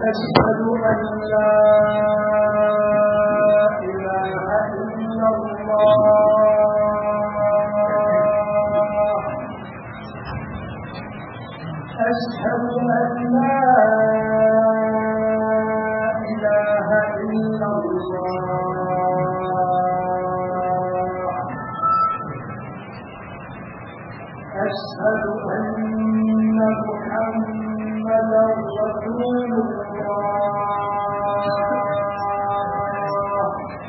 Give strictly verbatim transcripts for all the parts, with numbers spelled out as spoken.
أشهد أن لا إله إلا الله أشهد أن لا إله إلا الله أشهد أن محمدا رسول الله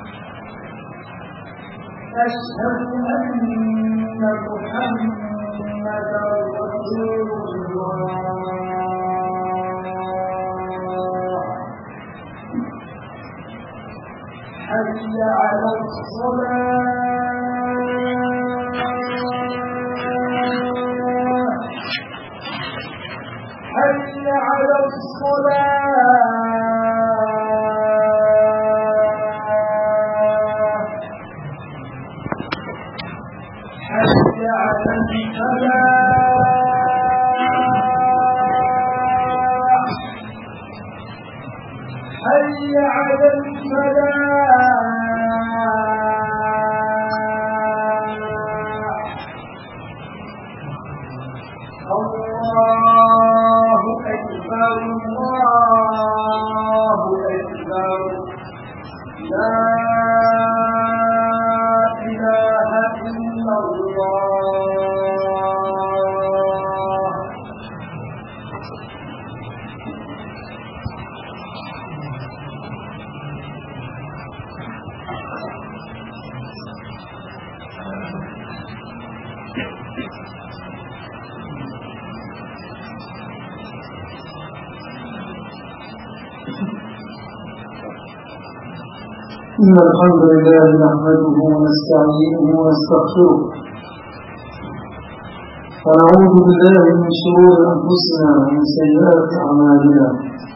أشهد أن محمدا رسول الله حي على الصلاة حي على الصلاة حي على الفلاح حي على الفلاح الله أكبر الله أكبر لا إله إلا الله إن الحمد لله نحمده ونستعينه ونستغفره ونعوذ بالله من شرور أنفسنا ومن سيئات أعمالنا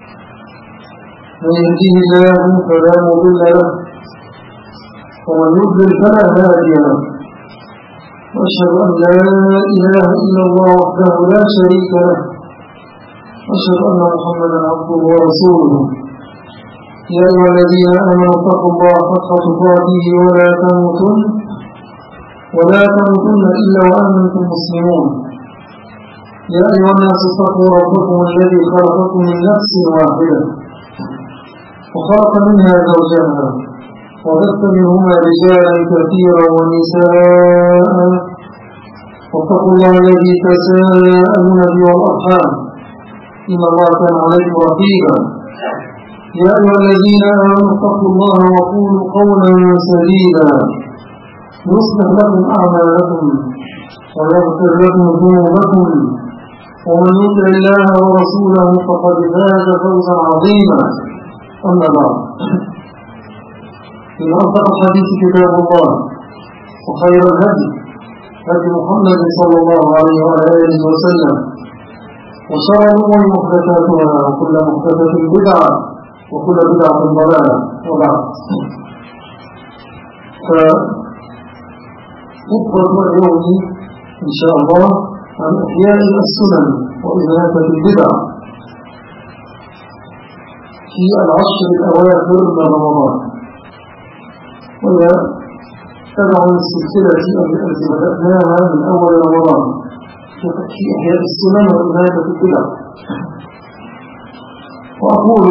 من يهده الله فلا مضل له ومن يضلل فلا هادي له وأشهد أن لا إله إلا الله وحده لا شريك له وأشهد أن محمدا عبده ورسوله يا أيها الذين آمنوا اتقوا الله حق تقاته ولا تموتن ولا تموتن إلا وأنتم مسلمون يا أيها الناس اتقوا ربكم الذي خلقكم من نفس واحدة وخلق منها زوجها وبث منهما رجالا كثيرا ونساء واتقوا الله الذي تساءلون به والأرحام إن الله كان عليكم رقيبا يا أيها الذين آمنوا اتقوا الله وقولوا قولا سديدا يصلح لكم أعمالكم ويغفر لكم ذنوبكم ومن يطع الله ورسوله فقد فاز فوزا عظيما أما بعد إن أصدق الحديث كتاب الله وخير الهدي هدي محمد صلى الله عليه وآله وسلم وشر الأمور محدثاتها وكل محدثة بدعة وكل بدعة ضلالة وبعد فخطبة اليوم إن شاء الله عن إحياء السنن وإماتة البدع في العشر الأواخر من رمضان وهي تبع السلسلة التي بدأناها من أول رمضان في إحياء السنن وإماتة البدع وأقول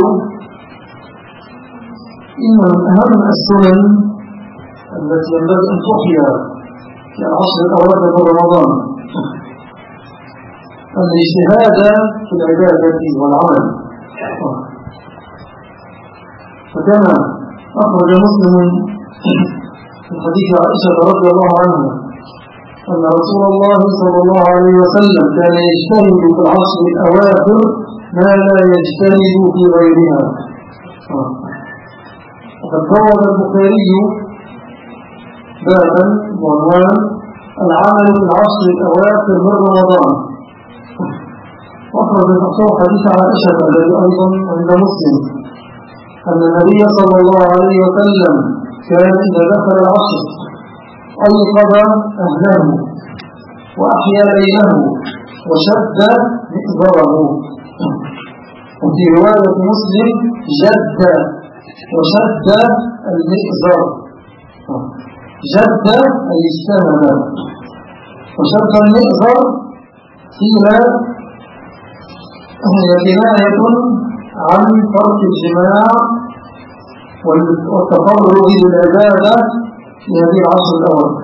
إن من أهم السنن التي ينبغي أن تحيا في العشر الأواخر من رمضان الاجتهاد في العبادة والعمل فكما أخرج مسلم من حديث عائشة رضي الله عنها أن رسول الله صلى الله عليه وسلم كان يجتهد في العشر الأواخر ما لا يجتهد في غيرها. وقد روى البخاري بابا بعنوان العمل في العشر الأواخر من رمضان. وأخرج الأصحاب حديث عائشة الذي أيضا عند مسلم أن النبي صلى الله عليه وسلم كان إذا دخل العشر أيقظ أهله وأحيا ليله وشد مئزره. وفي رواية مسلم جد وشد المئزر. جد أي اجتهد، وشد المئزر قيل هي كناية عن ترك الجماع والتفرغ للعبادة في هذه العشر الأواخر.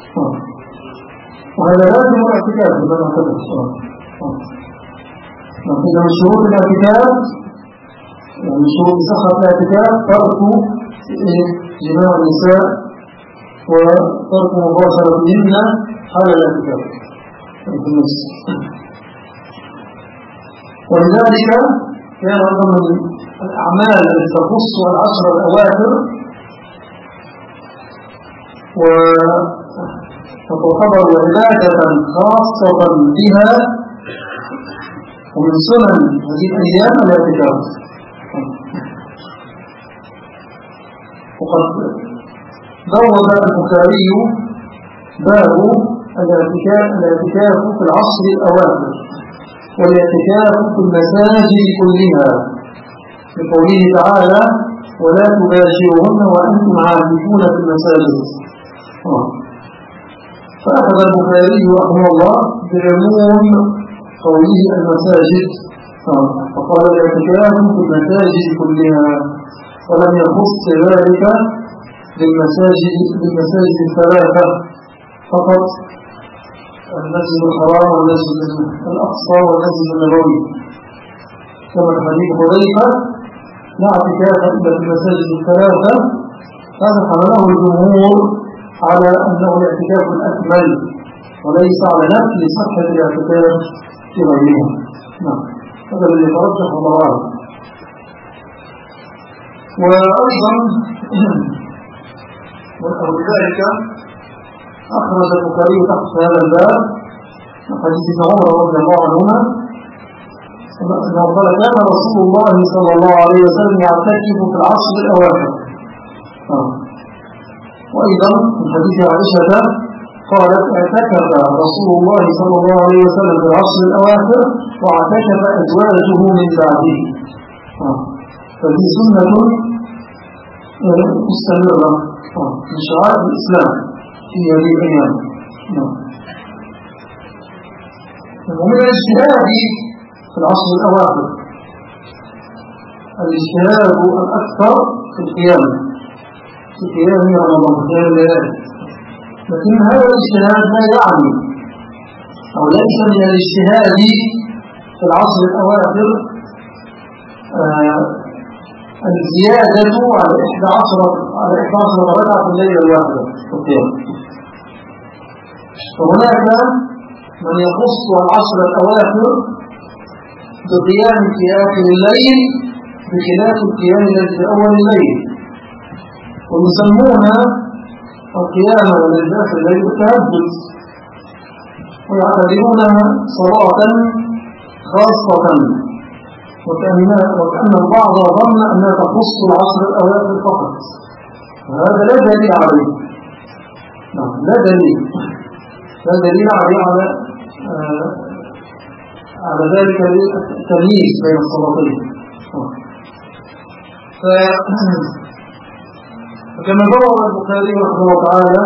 وهذا لازم الاعتكاف بما نعتبر الصلاة. إذا من شروط الاعتكاف من شروط صحة الاعتكاف ترك جماع النساء وترك مباشرتهن حال الاعتكاف في النفس. ولذلك كان من الأعمال التي تخص العشر الأواخر وتعتبر عبادة خاصة بها ومن سنن هذه الأيام الاعتكاف. وقد بوب البخاري باب الاعتكاف الاعتكاف في العشر الأواخر والاعتكاف في المساجد كلها بقوله تعالى ولا تباشرون وأنتم عاكفون في المساجد. فأخذ البخاري رحمه الله بعموم قوله المساجد فقال الاعتكاف في المساجد كلها ولم يخص ذلك بالمساجد بالمساجد الثلاثة فقط المسجد الحرام والمسجد الأقصى والمسجد النبوي كما حديث حذيفة لا اعتكاف إلا في المساجد الثلاثة. هذا حمله الجمهور على أنه الاعتكاف الأكمل وليس على نفي صحة الاعتكاف في غيرها. نعم هذا الذي ترجح الله. وأيضا ولذلك أخرج البخاري تحت هذا الباب حديث ابن عمر رضي الله عنهما أنه قال كان رسول الله صلى الله عليه وسلم يعتكف في العشر الأواخر. وأيضا من حديث عائشة قالت اعتكف رسول الله صلى الله عليه وسلم في العشر الأواخر واعتكف أزواجه من بعده. فهذه سنة مستمرة من شعائر الإسلام في هذه الأيام. ومن الاجتهاد في العشر الأواخر الاجتهاد الأكثر في القيام في قيام رمضان في قيام الليالي. لكن هذا الاجتهاد لا يعني أو ليس من الاجتهاد في العشر الأواخر آه الزيادة على إحدى عشرة على إحدى عشرة ركعة في الليلة الواحدة في القيام. وهناك من يخص العشر الأواخر بقيام في آخر الليل بخلاف القيام الذي في أول الليل، ويسمون القيام الذي في آخر الليل التهجد ويعتبرونها صلاة خاصة وكأن وكأن البعض ظن أنها تخص العشر الأواخر فقط. وهذا لا دليل عليه. نعم لا دليل لا دليل عليه على آه على ذلك التمييز بين الصلاتين. فكما روى البخاري رحمه الله تعالى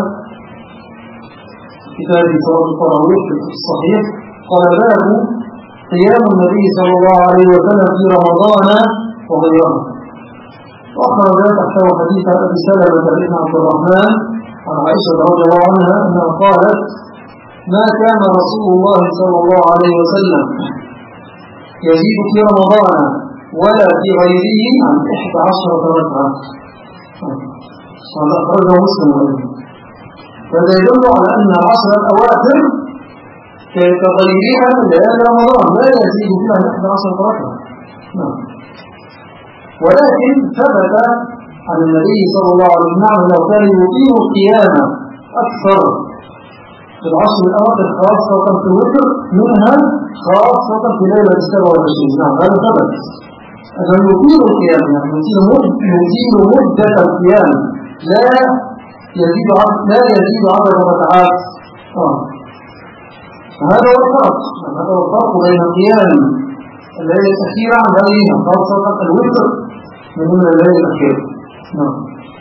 في كتاب صلاة التراويح في الصحيح قال باب قيام النبي صلى الله عليه وسلم في رمضان وغيره. وأخرج تحته حديث أبي سلمة بن عبد الرحمن عن عائشة رضي الله عنها أنها قالت ما كان رسول الله صلى الله عليه وسلم يزيد في رمضان ولا في غيره عن إحدى عشرة ركعة. هذا أخرجه مسلم أيضا. هذا يدل على أن العشر الأواخر كغيرها من ليالي رمضان لا يزيد فيها عن إحدى عشرة ركعة. ولكن ثبت عن النبي صلى الله عليه وسلم أنه كان يطيل القيام أكثر في العشر الأواخر خاصة في الوتر منها خاصة في ليلة السبع والعشرين. نعم هذا ثبت أنه يطيل القيام يعني يطيل مدة القيام لا يزيد لا يزيد عدد ركعات. هذا هو الفرق هذا هو الفرق بين القيام الليالي الأخيرة عن غيرها، خاصة الوتر من ضمن الليالي الأخيرة. نعم.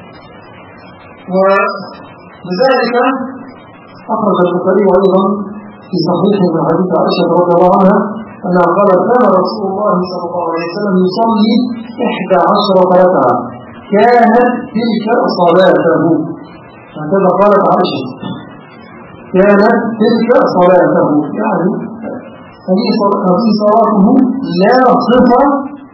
ولذلك أخرج البخاري أيضا في صحيحه من حديث عائشة رضي الله عنها أنها قالت كان رسول الله صلى الله عليه وسلم يصلي إحدى عشرة ركعة كانت تلك صلاته. هكذا قالت عائشة كانت تلك صلاته، يعني هذه صلاته لا صفة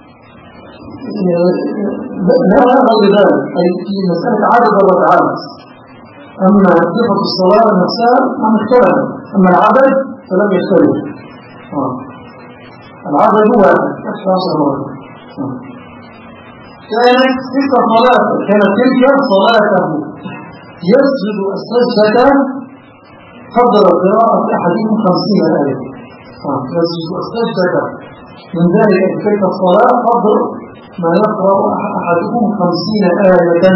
لا غير ذلك، أي في مسألة عدد الركعات. أما صفة الصلاة نفسها لم يختلف، أما العدد فلم يختلف. آه. العدد هو أحد عشر ركعة. آه. كانت تلك صلاته كانت تلك صلاته يسجد السجدة قدر قراءة أحدهم خمسين آية. آه. يسجد السجدة من ذلك تلك الصلاة قدر ما يقرأ أحدهم خمسين آية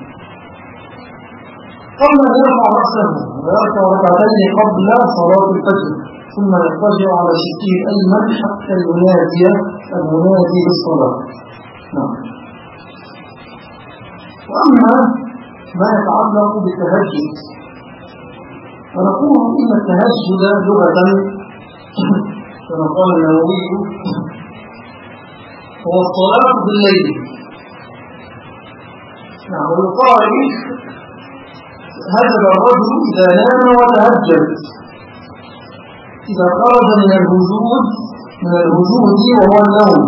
قبل أن يرفع رأسه ويركع ركعتين قبل صلاة الفجر، ثم يضطجع على شقه الأيمن حتى ينادي المنادي بالصلاة. نعم. وأما ما يتعلق بالتهجد فنقول إن التهجد لغة كما قال النووي هو الصلاة بالليل. نعم. ويقال هجد الرجل إذا نام وتهجد، إذا خرج من الوجود من الوجود وهو النوم،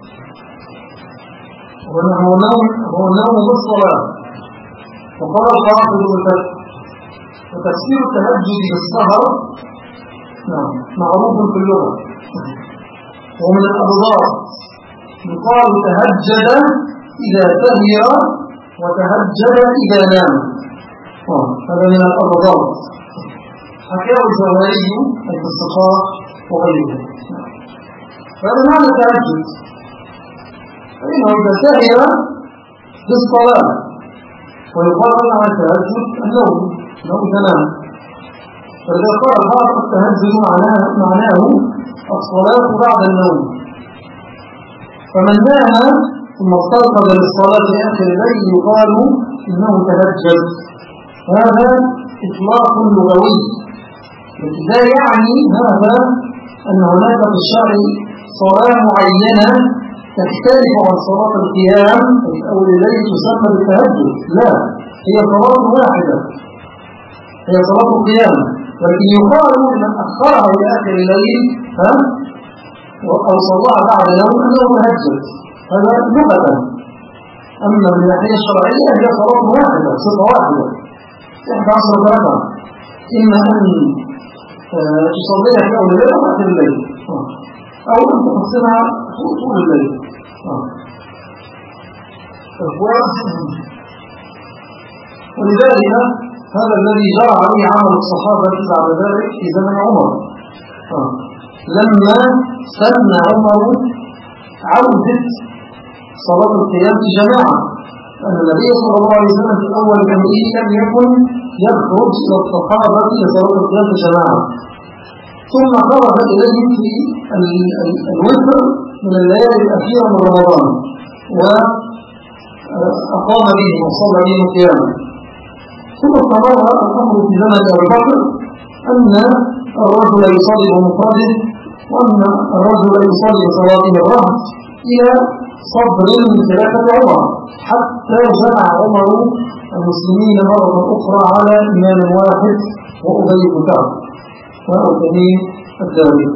وهو النوم هو النوم بالصلاة. وقال الحافظ ابن كثير وتفسير التهجد بالسهر نعم معروف في اللغة ومن الأبضار، يقال تهجد إذا سهر وتهجد إذا نام. آه. هذا من الأبضار حكاه الزواري أي في الصفاء وغيره. فهذا معنى التهجد، فإنه إذا سهر بالصلاة. ويقال عن التهجد النوم نوم تنام. فإذا قال بعض التهجد معناه, معناه الصلاة بعد النوم. فمن نام ثم استيقظ للصلاة في آخر الليل يقال إنه تهجد. هذا إطلاق لغوي، لكن لا يعني هذا أن هناك في الشرع صلاة معينة تختلف عن صلاة القيام في أول الليل تسمى بالتهجد. لا، هي صلاة واحدة، هي صلاة القيام، ولكن يقال لمن أخرها إلى آخر الليل ها أو صلاها بعد نوم أنه تهجد. هذا لغة. أما من الناحية الشرعية هي صلاة واحدة، صفة واحدة، إحدى عشر ركعة، إما أن تصليها في أول الليل أو آخر الليل، أو أن تقسمها طول الليل. ولذلك هذا الذي جرى عليه عمل الصحابة بعد ذلك في زمن عمر لما سن عمر عودة صلاة القيام في جماعة، أن النبي صلى الله عليه وسلم في أول أمره لم يكن يخرج إلى الصحابة لصلاة القيام في جماعة، ثم خرج إليهم في الوتر من الليالي الأخيرة من رمضان وأقام بهم وصلى بهم القيام. ثم استمر الأمر في زمن أبي بكر أن الرجل يصلي بمفرده وأن الرجل يصلي بصلاة الرهط إلى صدر من خلافة عمر، حتى جمع عمر المسلمين مرة أخرى على إمام واحد وأبي بن كعب وهو تميم الداري.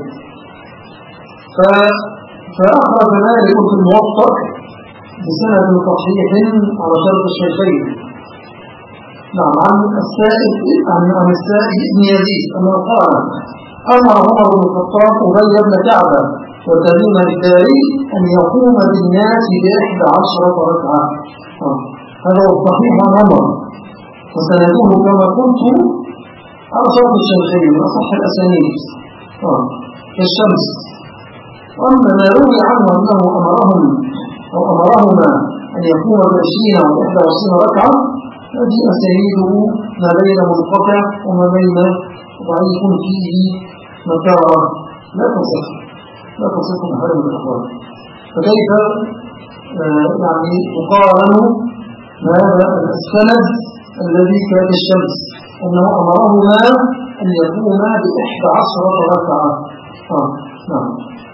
فأخرج مالك في الموطأ بسند صحيح على شرط الشيخين نعم عن السائب عن عن السائب بن يزيد أنه قال أمر عمر بن الخطاب أبي بن كعب وتميم الداري أن يقوم بالناس بإحدى عشرة ركعة. هذا هو الصحيح عن عمر، وسنده كما قلت على شرط الشيخين من أصح الأسانيد كالشمس. وأما ما روي عنه أنه أمرهم أو أمرهما أن يقوم بعشرين أو إحدى وعشرين ركعة، هذه أسانيده ما بين منقطع وما بين ضعيف فيه مكارة لا تصح. لا تصح محارم الأخوات. فكيف آه يعني تقارن هذا السند الذي كان الشمس أنه أمرهما أن يقوما بإحدى عشرة ركعة. آه نعم.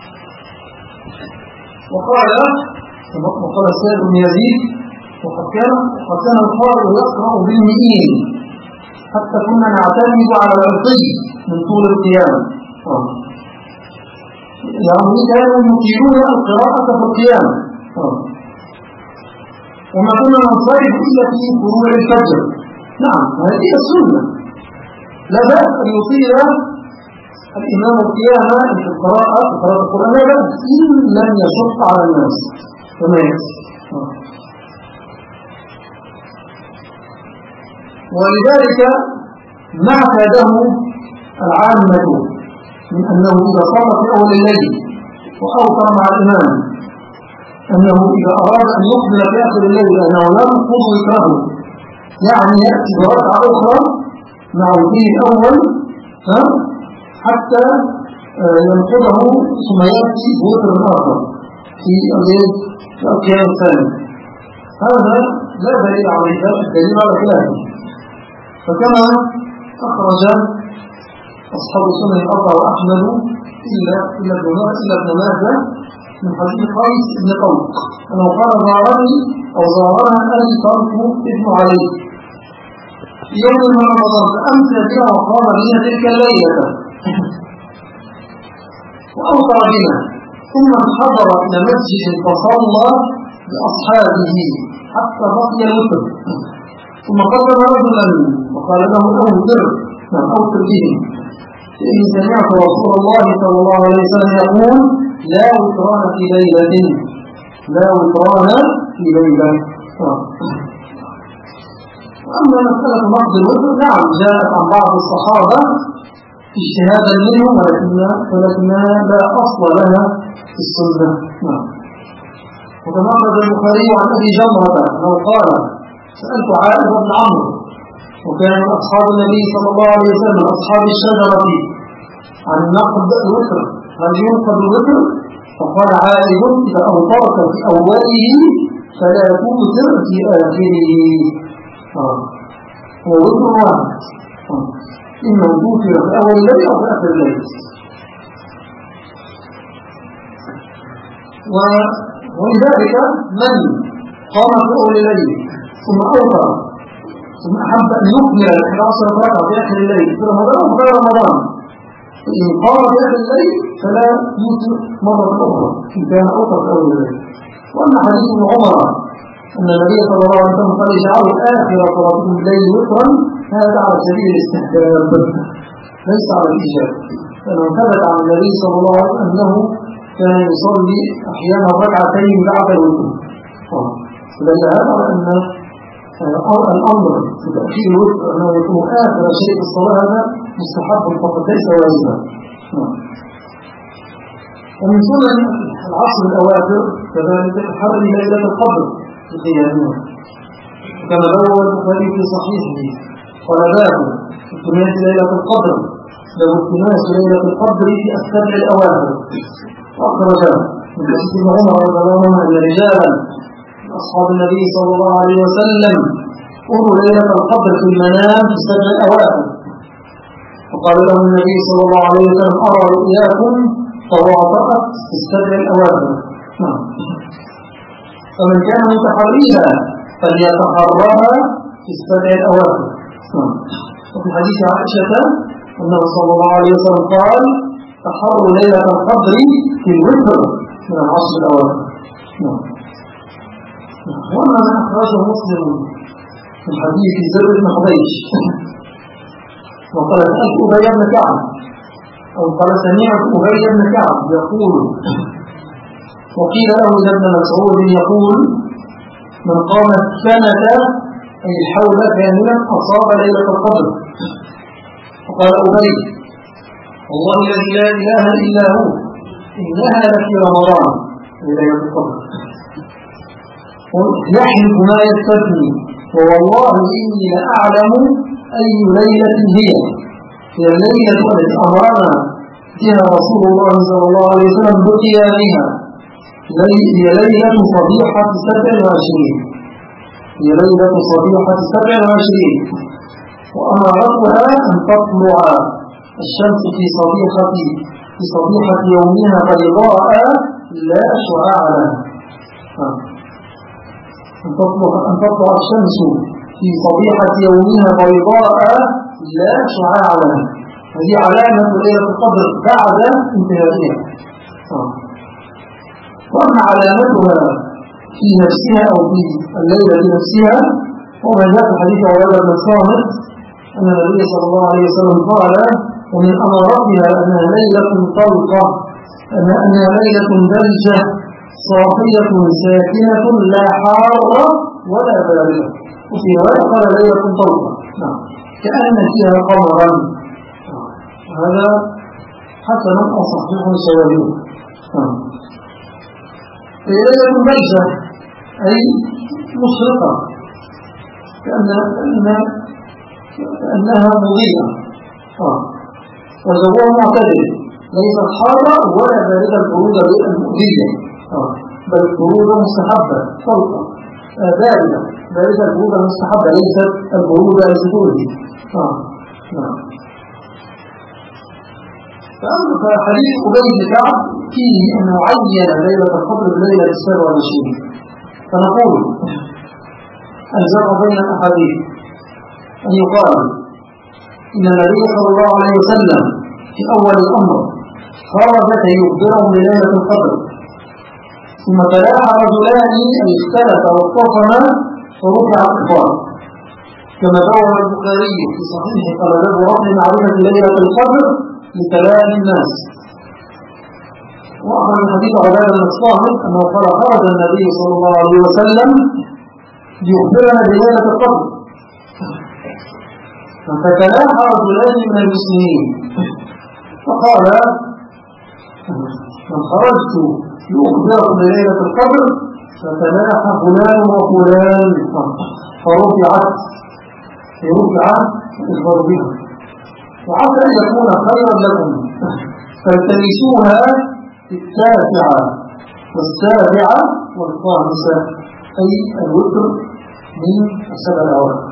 وقال وقال سائر بن يزيد وقد كان وقد كان القارئ يقرأ بالمئين حتى كنا نعتمد على العصي من طول القيام. آه. يعني كانوا يطيلون القراءة في القيام. آه. وما كنا ننصرف إلا في طلوع الفجر. نعم هذه السنة، لا بأس أن يطيل الإمام القيامة في القراءة في قراءة القرآن، لا بأس إن لم يشق على الناس كما يكفي. ولذلك ما اعتاده العامة من أنه إذا صلى في أول الليل وأوتر مع الإمام أنه إذا أراد أن يقبل في آخر الليل أنه لا ينقض وتره، يعني يأتي بركعة أخرى مع الوتر الأول حتى ينقضه ثم يأتي بوتر آخر في القيام الثاني. هذا لا دليل عليه، الدليل على خلافه. فكما أخرج أصحاب السنن الأربعة وأحمد إلا إلا ابن ماجه من حديث قيس بن طلق أنه قال زارني أو زارنا أبي طلق ابن علي في يوم من رمضان فأمسى بنا وقام بنا تلك الليلة وأوصى بنا، ثم انحدر إلى مسجد فصلى بأصحابه حتى بقي الوتر، ثم قدم رجلا وقال له أوتر من أوتر بهم، فإني سمعت رسول الله صلى الله عليه وسلم يقول لا وتران في ليلة لا وتران في ليلة. وأما مسألة نقض الوتر نعم جاءت عن بعض الصحابة اجتهادا منهم ولكنها لا أصل لها في السنة. نعم. وكما أخرج البخاري عن أبي جمرة أنه قال سألت عائشة بن عمرو وكان من أصحاب النبي صلى الله عليه وسلم أصحاب الشجرة عن نقض الوتر، هل ينقض الوتر؟ فقال عائد إذا أوترت في أوله فلا توتر في آخره. آه. هو وتر واحد، آه. إنه توتر في أول الليل أو في آخر الليل. ولذلك من قام في أول الليل ثم أوتر ثم أحب أن يكمل الأحد عشر ركعة في آخر الليل في رمضان أو غير رمضان، إن قام في آخر الليل فلا يوتر مرة أخرى إن كان أوتر في أول الليل. وأما حديث ابن عمر أن النبي صلى الله عليه وسلم قال اجعلوا آخر صلاتكم الليل وترا، هذا على سبيل الاستحباب ليس على الإيجاب، لأنه ثبت عن النبي صلى الله عليه وسلم أنه كان يصلي أحيانا ركعتين بعد الوتر. فدل هذا على أن الأمر بتأخير الوتر أنه يكون آخر شيء في الصلاة هذا مستحب فقط ليس واجبا. ومن سنن العصر الأواخر كذلك تحري ليلة القدر في قيامها، كما روى البخاري في صحيحه قال باب التماس ليلة القدر، لو التماس ليلة القدر في السبع الأواخر. وأخرج من حديث ابن عمر رضي الله عنه أن رجالا أصحاب النبي صلى الله عليه وسلم قروا ليلة القدر في المنام في السبع الأواخر، فقال لهم النبي صلى الله عليه وسلم أرى رؤياكم تواطأت في السبع الأواخر. فمن كان متحريها فليتحرها في السبع الأواخر. وفي حديث عائشة أنه صلى الله عليه وسلم قال تحروا ليلة القدر في الوتر من العشر الأواخر. وما ما أخرجه مسلم من حديث زر بن حبيش وقال سألت أبي بن كعب أو قال سمعت أبي بن كعب يقول وقيل له ابن مسعود يقول من قام السنة أي الحول كاملا أصاب ليلة القدر. فقال أبي والله الذي لا إله إلا هو إنها لفي رمضان ليلة القدر، يحلف ما يستثني ووالله إني لأعلم أي ليلة هي، هي الليلة التي أمرنا فيها رسول الله صلى الله عليه وسلم بقيامها. هي ليلة صبيحة سبع وعشرين هي ليلة صبيحة سبع وعشرين وأمارتها أن تطلع الشمس في صبيحة في صبيحة يومها بيضاء لا شعاع لها. أن تطلع أن تطلع الشمس في صبيحة يومها بيضاء لا شعاع لها. هذه علامة ليلة القدر بعد انتهائها. وأما علامتها في نفسها أو في الليلة نفسها وما جاء في حديث عبادة بن الصامت أن النبي صلى الله عليه وسلم قال: ومن أماراتها أنها ليلة طلقة، أنها ليلة بلجة صافية ساكنة لا حارة ولا باردة. وفي رواية قال ليلة طلقة كأن فيها قمرا. هذا حسن أو صحيح سواء. هي ليلة بلجة أي مشرقة كأن كأنها مضيئة وجوها معتدل، ليست حارة ولا باردة البرودة المؤذية، بل البرودة مستحبة طلقة باردة باردة البرودة المستحبة ليست البرودة التؤذي. فحديث أبي بن كعب فيه أنه عين ليلة القدر بليلة السابع والعشرين. فنقول الجمع بين الأحاديث أن يقال إن النبي صلى الله عليه وسلم في أول الأمر خرج كي يخبرهم بليلة القدر، ثم تلاحى رجلان أن اختلفا واختصما فرفع الإخبار، كما روى البخاري في صحيحه قال: باب رفع معرفة ليلة القدر لكلام الناس. وأخذ من حديث عبادة بن الصامت أنه قال: خرج النبي صلى الله عليه وسلم ليخبرنا بليلة القدر، فتلاحى رجلان من المسلمين فقال: من خرجت لأخبركم بليلة القدر فتلاحى فلان وفلان، فرفعت فرفعت الإخبار بها، وعسى أن يكون خيرا لكم فالتمسوها في التاسعة والسابعة والخامسة، أي الوتر من السبع الأواخر.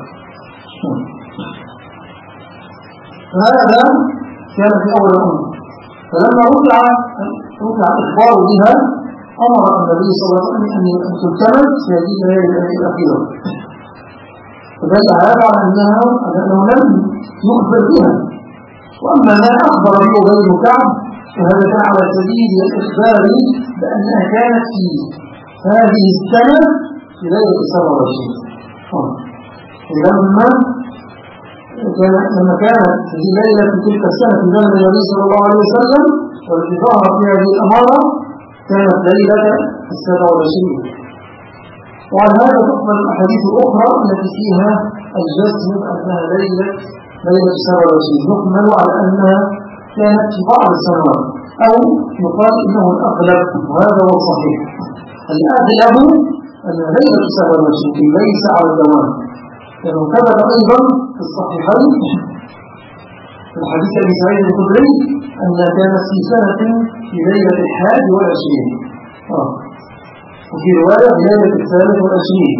فهذا كان في أول الأمر. فلما رفع رفع الإخبار بها أمر النبي صلى الله عليه وسلم أن تلتمس في هذه الليلة الأخيرة، فدل هذا على أنها أنه لم يخبر بها. وأما ما أخبر به أبي بن كعب فهذا كان على سبيل الإخبار بأنها كانت في هذه السنة في ليلة السابع والعشرين. لما كان لما كانت هذه الليلة في تلك السنة في زمن النبي صلى الله عليه وسلم والتي ظهرت في هذه الأمارة كانت ليلة السابع والعشرين. وعلى هذا تقبل الأحاديث الأخرى التي فيها الجزم أنها ليلة ليلة السابع والعشرين، نكمل على أنها كانت في بعض السنوات، أو يقال إنه الأغلب، وهذا هو الصحيح. الأغلب أن ليلة السابع والعشرين ليس على الدوام، لأنه ثبت أيضا في الصحيحين في الحديث أبي سعيد الخدري أنها كانت في سنة في ليلة الحادي والعشرين، آه. وفي رواية في ليلة الثالث والعشرين.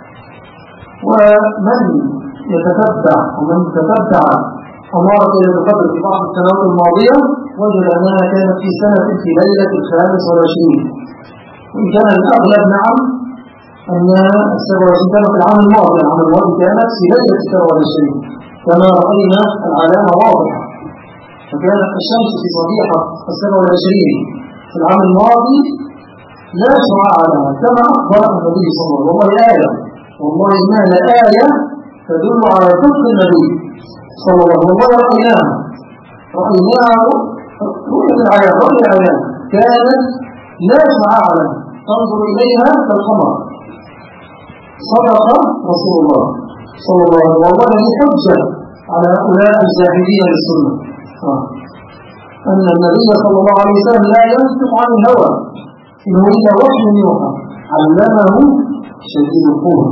ومن يتتبع ومن تتبع أمارة ليلة القدر في بعض السنوات الماضية وجد أنها كانت في سنة في ليلة الخامس والعشرين، وإن كان الأغلب نعم أنها السابع والعشرين كانت في العام الماضي، العام الماضي كانت في ليلة السابع والعشرين كما رأينا العلامة واضحة، فكانت الشمس في صبيحة السابع والعشرين في العام الماضي لا شعاع لها، كما أخبر النبي صلى الله عليه وسلم. والله آية والله إنها لآية تدل على صدق النبي صلى الله عليه وسلم. والله رأيناها رأيناها رؤية العيان رؤية العيان كانت لا شعاع لها تنظر إليها كالقمر. صدق رسول الله صلى الله عليه وسلم. والله هي حجة على هؤلاء الزاهدين للسنة أن النبي صلى الله عليه وسلم لا ينطق عن الهوى إن هو إلا وحي يوحى علمه شديد القوة.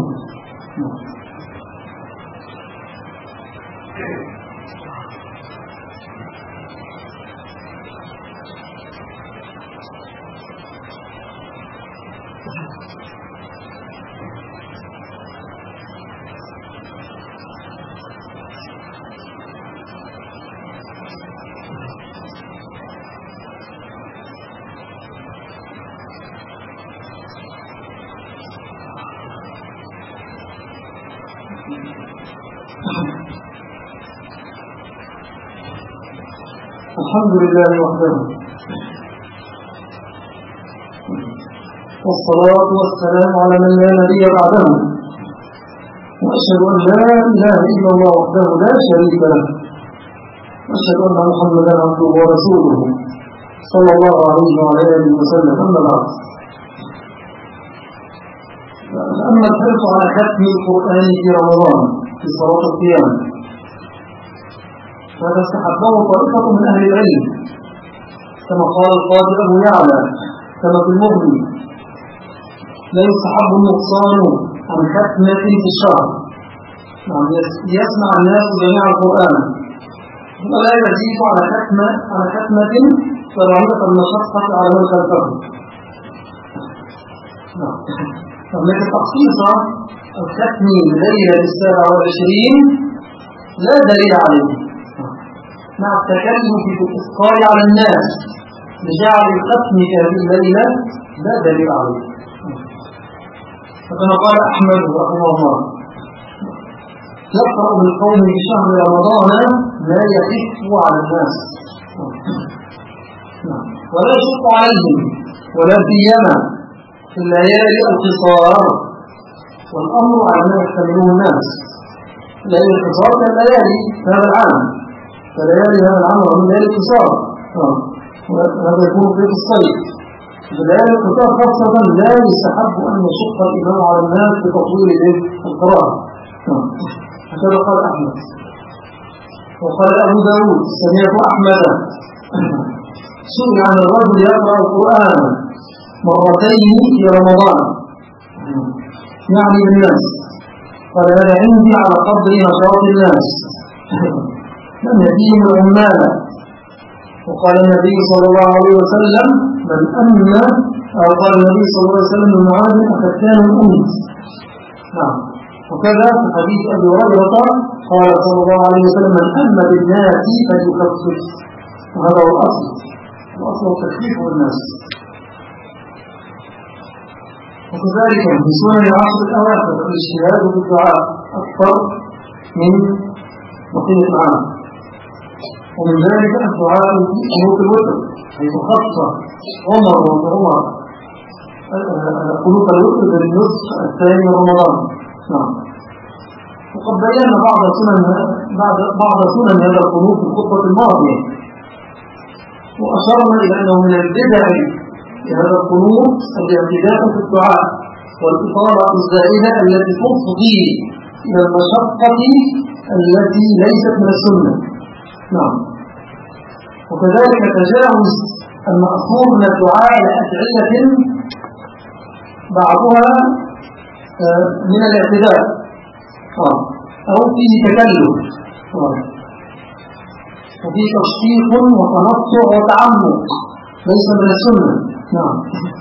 الحمد لله وحده، والصلاة والسلام على من لا نبي بعده، وأشهد أن لا إله إلا الله وحده لا شريك له، وأشهد أن محمدا عبده ورسوله صلى الله عليه وعلى آله وسلم. أما بعد، أما الحرص على ختم القرآن في رمضان في صلاة القيام، وهذا استحبه طائفة من أهل العلم كما قال القاضي أبو يعلى كما في المغني: لا يستحب النقصان عن ختمة في الشهر، يعني يسمع الناس جميع القرآن ولا يزيد على ختمة على ختمة فرعية المشقة على من خلفه. فمن تخصيص الختم ليلة السابع والعشرين لا دليل عليه، مع التكلف في الإثقال على الناس لجعل الختم في هذه الليلة لا دليل عليه. فكما قال أحمد رحمه الله: يقرأ بالقوم في شهر رمضان لا يخف على الناس ولا يشق عليهم، ولا سيما في الليالي القصار، والأمر على ما يحتمله الناس. الليالي القصار كالليالي هذا العام، فليالي هذا العام ومن ليالي القصار، وهذا يكون في الصيف. في الليالي القصار خاصة لا يستحب أن يشق الإمام على الناس بتطويل القراءة. هكذا قال أحمد. وقال أبو داود: سمعت أحمد سئل عن الرجل يقرأ القرآن مرتين في رمضان يعني بالناس، قال: هذا عندي على قدر نشاط الناس لم يأتيهم العمال. وقال النبي صلى الله عليه وسلم: من أمن أو قال النبي صلى الله عليه وسلم: من معاذ أفتان الأنس. نعم. وكذا في حديث أبي هريرة قال صلى الله عليه وسلم: من أمن بالناس فليخفف. وهذا هو الأصل، الأصل هو التخفيف بالناس. وكذلك في سنن العشر الأواخر الاجتهاد بالدعاء أكثر من بقية العام، ومن ذلك الدعاء في قنوت الوتر، حيث خص عمر بن عمر قنوت الوتر بالنصف الثاني من رمضان. نعم. وقد بينا بعض سنن بعض بعض سنن هذا القنوت في الخطبة الماضية، وأشرنا إلى أنه من البدع في هذا القنوت الاعتداء في الدعاء والإطالة الزائدة التي تفضي إلى المشقة التي ليست من السنة. نعم. وكذلك تجاوز المأثور من الدعاء لأدعية بعضها من الاعتداء أو فيه تكلف وفيه تشقيق وتنطع وتعمق ليس من السنة. نعم.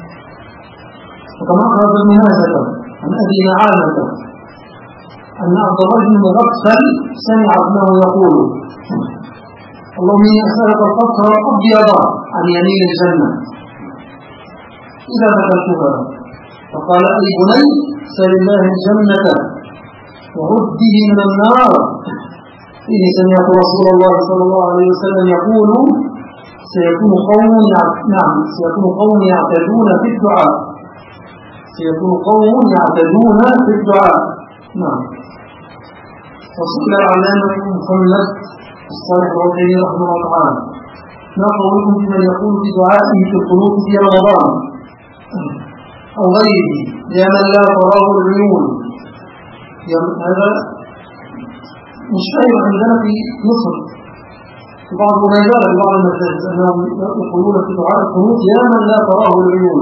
وكما أخرج ابن ماجه عن أبي نعامة أن عبد الله بن مغفل سمع ابنه يقول: اللهم إني أسألك القصر الأبيض عن يمين الجنة إذا دخلتها. فقال: أي بني سل الله الجنة وعده من النار. إني سمعت رسول الله صلى الله عليه وسلم يقول: سيكون قوم نعم سيكون قوم يعتدون في الدعاء سيكون قوم يعتدون في الدعاء. نعم. وسئل العلامة محمد الصالح العثيمين رحمه الله تعالى: ما قولكم في من يقول في دعائه في القنوت في رمضان أو غيره يا من لا تراه العيون؟ هذا مشتهر عندنا في مصر في بعض المنازل في بعض المساجد أنهم يقولون في دعاء القنوت: يا من لا تراه العيون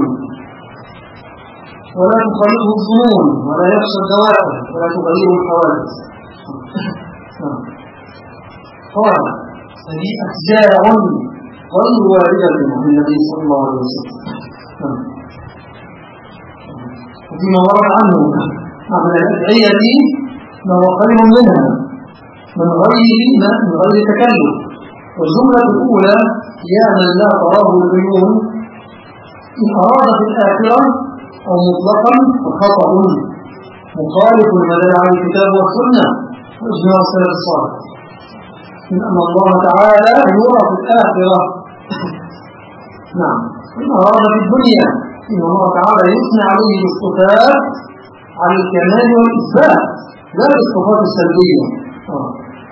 ولا تخالطه الظنون ولا يخشى الدوائر ولا تغيره الحوادث. قال: هذه أجزاء غير واردة من النبي صلى الله عليه وسلم. وفيما ورد عنه من الأدعية ما هو خير منها من غير من غير تكلف. والجملة الأولى يا من لا تراه العيون إن أراد في الآخرة أو مطلقا فخطأ مخالف لما دل على الكتاب والسنة وإجماع السلف الصالح من أن الله تعالى يرى في الآخرة. نعم. إن أراد في الدنيا إن الله تعالى يثنى عليه بالصفات على الكمال والإثبات لا بالصفات السلبية. آه.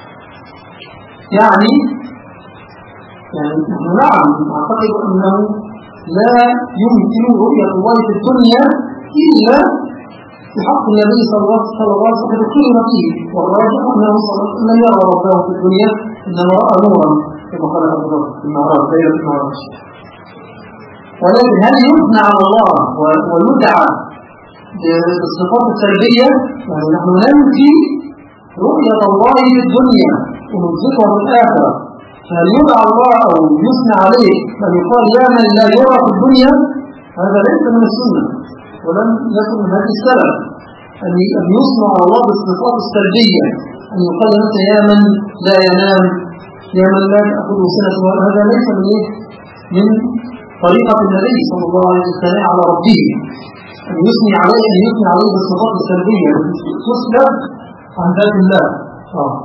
يعني يعني نحن نعم نعتقد أنه لا يمكن رؤية الله في الدنيا إلا بحق النبي صلى الله عليه وسلم الكلمة فيه، والراجح أنه صلى الله عليه وسلم لم يرى ربه في الدنيا إنما رأى نورا كما قال أبو بكر في المعراج ليلة المعراج. ولكن هل يثنى على الله ويدعى بالصفات السلبية؟ يعني نحن ننفي رؤية الله في الدنيا وننفقها في الآخرة، فهل يدعى الله أو يثنى عليه أن يقال يا من لا يرى في الدنيا؟ هذا ليس من السنة ولم يكن من هذه السبب أن يصنع الله بالصفات السلبية، أن يقال أنت يا من لا ينام يا من لا تأخذ سنة، هذا ليس من من طريقة النبي صلى الله عليه وسلم على ربه أن يثني عليه أن يثني عليه بالصفات السلبية تسلب عن ذات الله. آه.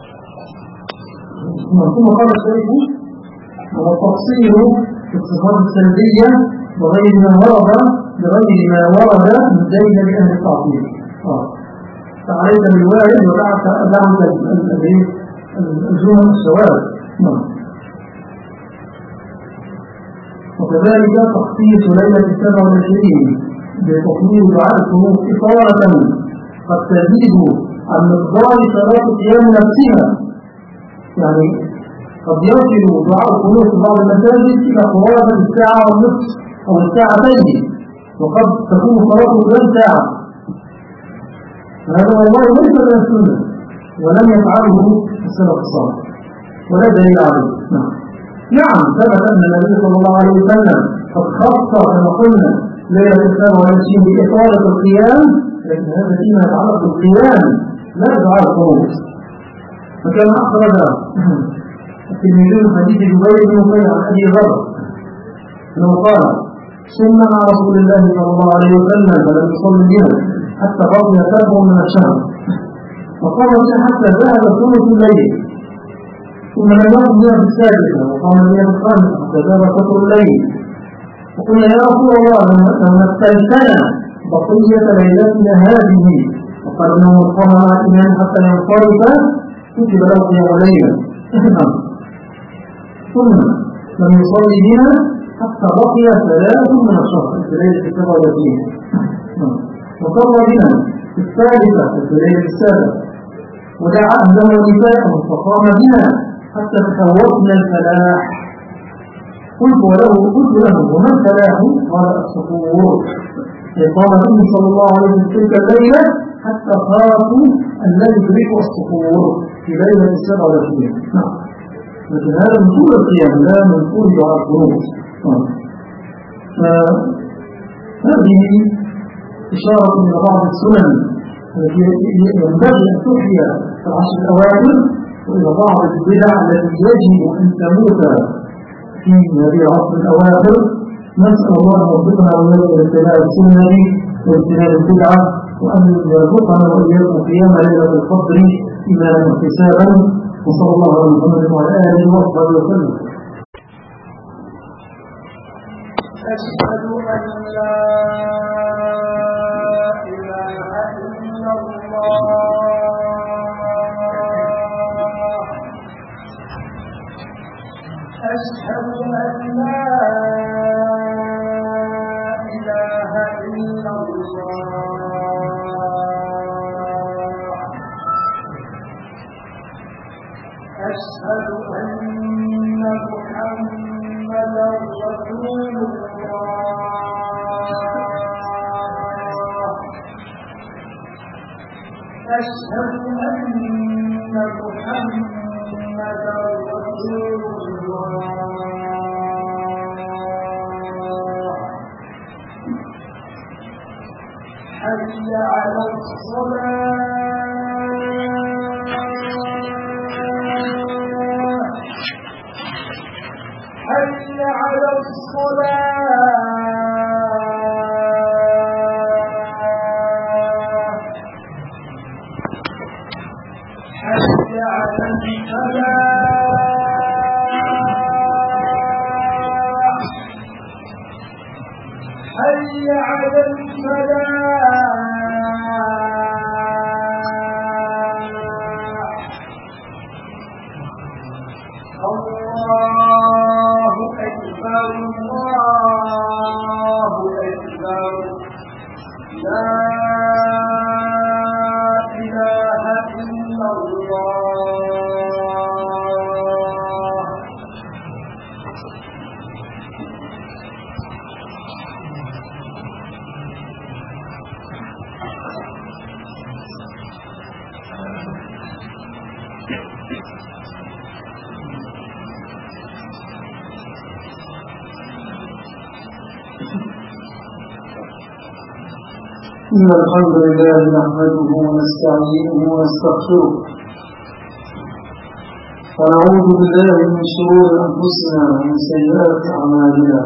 ثم قال الشيخ هو تفصيل الصفات السلبية بغير ما ورد بغير ما ورد من ذلك بأهل التعطيل. آه. فعليك بالوارد ودعك دعك الجمل الشواذ. نعم. وكذلك تخصيص ليلة السبع والعشرين بتطويل دعاء القنوت إطالة قد تزيد عن مقدار صلاة القيام نفسها. يعني قد يصل دعاء القنوت في بعض المساجد إلى قرابة الساعة والنصف أو الساعتين، وقد تكون صلاة القيام ساعة. هذا والله ليس من السنة ولم يفعله السلف الصالح ولا دليل عليه. نعم. نعم ثبت أن النبي صلى الله عليه وسلم قد خص كما قلنا ليلة السابع والعشرين بإطالة القيام، لكن هذا فيما يتعلق بالقيام لا دعاء القنوت. فكما أخرج الترمذي من حديث جبير بن نفيع عن أبي ذر أنه قال صمنا مع رسول الله صلى الله عليه وسلم فلم يصل بنا حتى بقي سبع من الشهر، فقام بنا حتى ذهب ثلث الليل، ثم لم يقم بنا في السادسة وقام بنا في الخامسة حتى ذهب شطر الليل، وقلنا يا رسول الله لو نفسلتنا بقية ليلتنا هذه، وقال انه من قام مع الإمام حتى ينصرف كتب له قيام ليلة. ثم لم يصلي بنا حتى بقي ثلاث من الشهر في ليلة السبع والعشرين، وصلى بنا في الثالثة في ليلة السابع، ودعا أهله ونساءه فقام بنا حتى تخوفنا الفلاح. قلت وله قلت له وما الفلاح؟ قال السحور. قام به صلى الله عليه وسلم تلك الليلة حتى خافوا أن لا يدركوا السحور في ليلة السبع والعشرين. لكن هذا من طول القيام لا من طول دعاء القنوت. هذه إشارة إلى بعض السنن التي ينبغي أن تحيى في العشر الأواخر، وإلى بعض البدع التي يجب أن تموت في هذه العشر الأواخر. نسأل الله أن يرزقنا وإياكم اتباع السنة واجتناب البدعة، وأن يرزقنا وإياكم قيام ليلة القدر إيمانا واحتسابا. وصلى الله على محمد وعلى آله وصحبه وسلم. أشهد أن لا إله إلا الله. أشهد أن لا إله إلا الله. أشهد أن محمدا رسول الله. أشهد أن محمدا رسول الله. حي على الصلاة حي على الصلاة حي على الفلاح حي على الفلاح الله أكبر الله أكبر لا إله إلا الله إن الحمد لله نحمده ونستعينه ونستغفره ونعوذ بالله من شرور أنفسنا ومن سيئات أعمالنا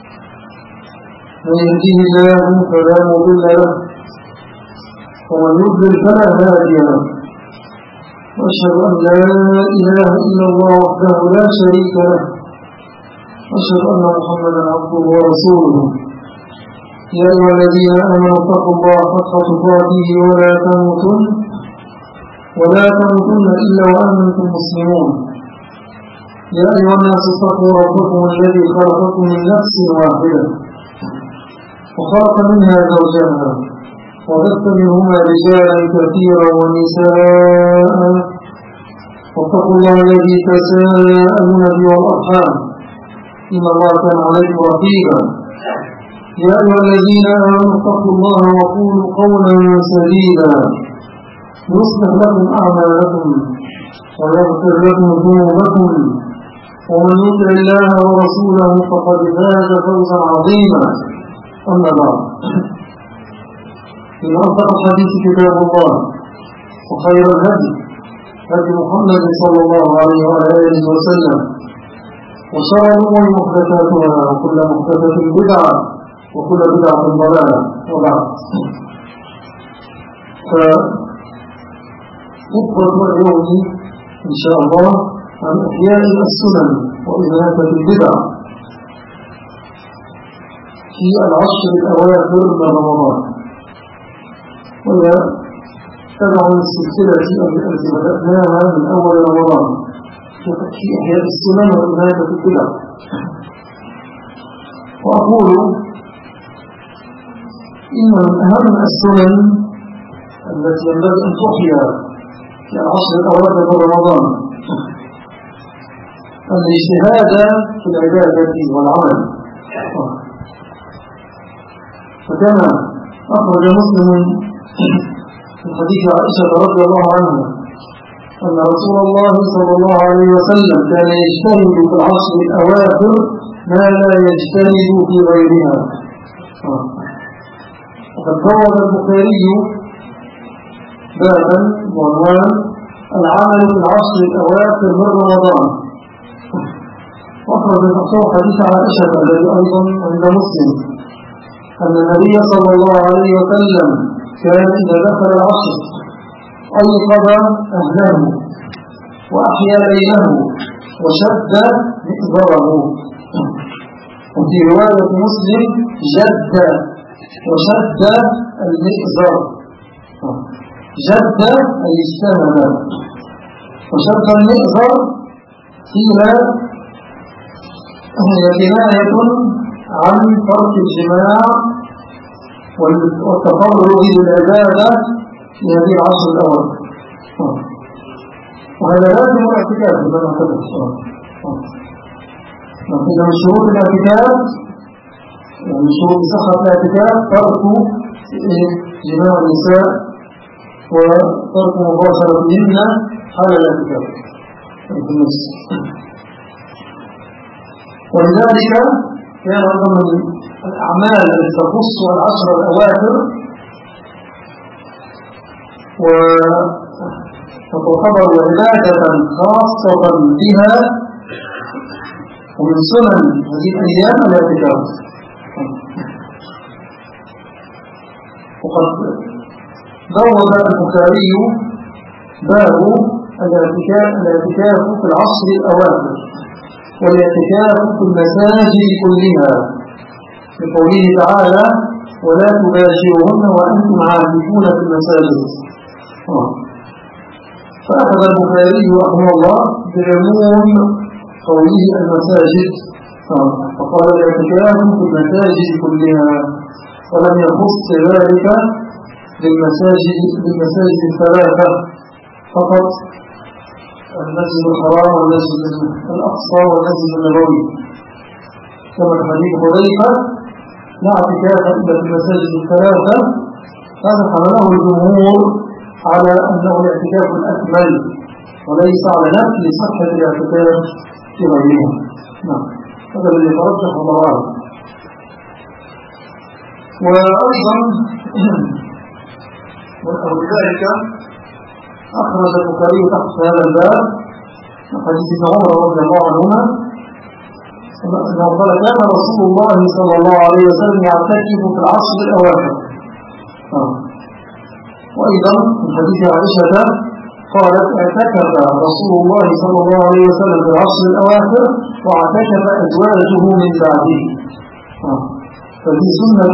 من يهده الله فلا مضل له ومن يضلل فلا هادي له وأشهد أن لا إله إلا الله وحده لا شريك له وأشهد أن محمدا عبده ورسوله يا أيها الذين آمنوا اتقوا الله حق تقاته ولا تموتن ولا تموتن إلا وأنتم مسلمون يا أيها الناس اتقوا ربكم الذي خلقكم من نفس واحدة وخلق منها زوجها وبث منهما رجالا كثيرا ونساء واتقوا الله الذي تساءلون به والأرحام إن الله كان عليكم رقيبا يا أيها الذين آمنوا اتقوا الله وقولوا قولا سديدا يصلح لكم أعمالكم ويغفر لكم ذنوبكم ومن يطع الله ورسوله فقد فاز فوزا عظيما أما بعد إن أصدق الحديث كتاب الله وخير الهدي هدي محمد صلى الله عليه وعلى آله وسلم وشر الأمور محدثاتها وكل محدثة بدعة وكل بدعة ضلالة وبعد فخطبة اليوم إن شاء الله عن إحياء السنن وإماتة البدع في العشر الأواخر من رمضان وهي تبع السلسلة التي بدأناها من أول رمضان في إحياء السنن وإماتة البدع وأقول إن من أهم السنن التي ينبغي أن تحيا في العشر الأواخر من رمضان الاجتهاد في العبادة والعمل فكما أخرج مسلم من حديث عائشة رضي الله عنها أن رسول الله صلى الله عليه وسلم كان يجتهد في العشر الأواخر ما لا يجتهد في غيرها. وقد روى البخاري بابا بعنوان العمل في العشر الأواخر من رمضان، وأخرج الأصول حديث عائشة الذي أيضا عند مسلم أن النبي صلى الله عليه وسلم كان إذا دخل العشر أيقظ أهله وأحيا ليله وشد مئزره، وفي رواية مسلم جد وشد المئزر، جد أي اجتهد وشد المئزر قيل هي كناية عن ترك الجماع والتفرغ للعبادة في هذه العشر الأواخر، وهذا لازم الاعتكاف كما نعتبر. لكن من شروط الاعتكاف ومن شروط صحة الاعتكاف ترك جماع النساء وترك مباشرتهن حال الاعتكاف في المسجد. ولذلك كان من الأعمال التي تخص العشر الأواخر وتعتبر عبادة خاصة بها، ومن سنن هذه الأيام الاعتكاف. وقد بوب البخاري باب الاعتكاف الاعتكاف في العشر الأواخر والاعتكاف في المساجد كلها، بقوله تعالى: ولا تباشرهن وأنتم عاكفون في المساجد. فأخذ البخاري رحمه الله بعموم قوله المساجد، فقال الاعتكاف في المساجد كلها، ولم يخص ذلك بالمساجد بالمساجد الثلاثة فقط: المسجد الحرام والمسجد الأقصى والمسجد النبوي، كما في حديث حذيفة: لا اعتكاف إلا في المساجد الثلاثة. هذا حمله الجمهور على أنه الاعتكاف الأكمل، وليس على نفي صحة الاعتكاف في غيرها. نعم، هذا الذي ترجح الله. وأيضا ولذلك أخرج البخاري تحت هذا الباب حديث ابن عمر رضي الله عنهما أنه قال: كان رسول الله صلى الله عليه وسلم يعتكف في العشر الأواخر. وأيضا من حديث عائشة قالت: اعتكف رسول الله صلى الله عليه وسلم في العشر الأواخر واعتكف أزواجه من بعده. فهذه سنة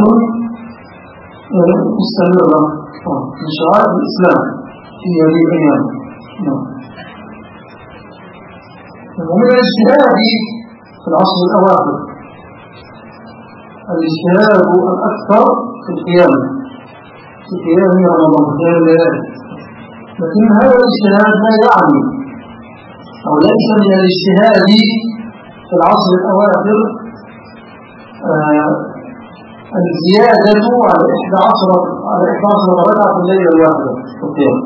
مستمرة من شعائر الإسلام في هذه الأيام. ومن الاجتهاد في العشر الأواخر الاجتهاد الأكثر في القيام في قيام رمضان، في قيام الليالي. لكن هذا الاجتهاد لا يعني أو ليس من الاجتهاد في العشر الأواخر آه الزيادة على إحدى عشرة على إحدى عشرة ركعة في الليلة الواحدة في القيام.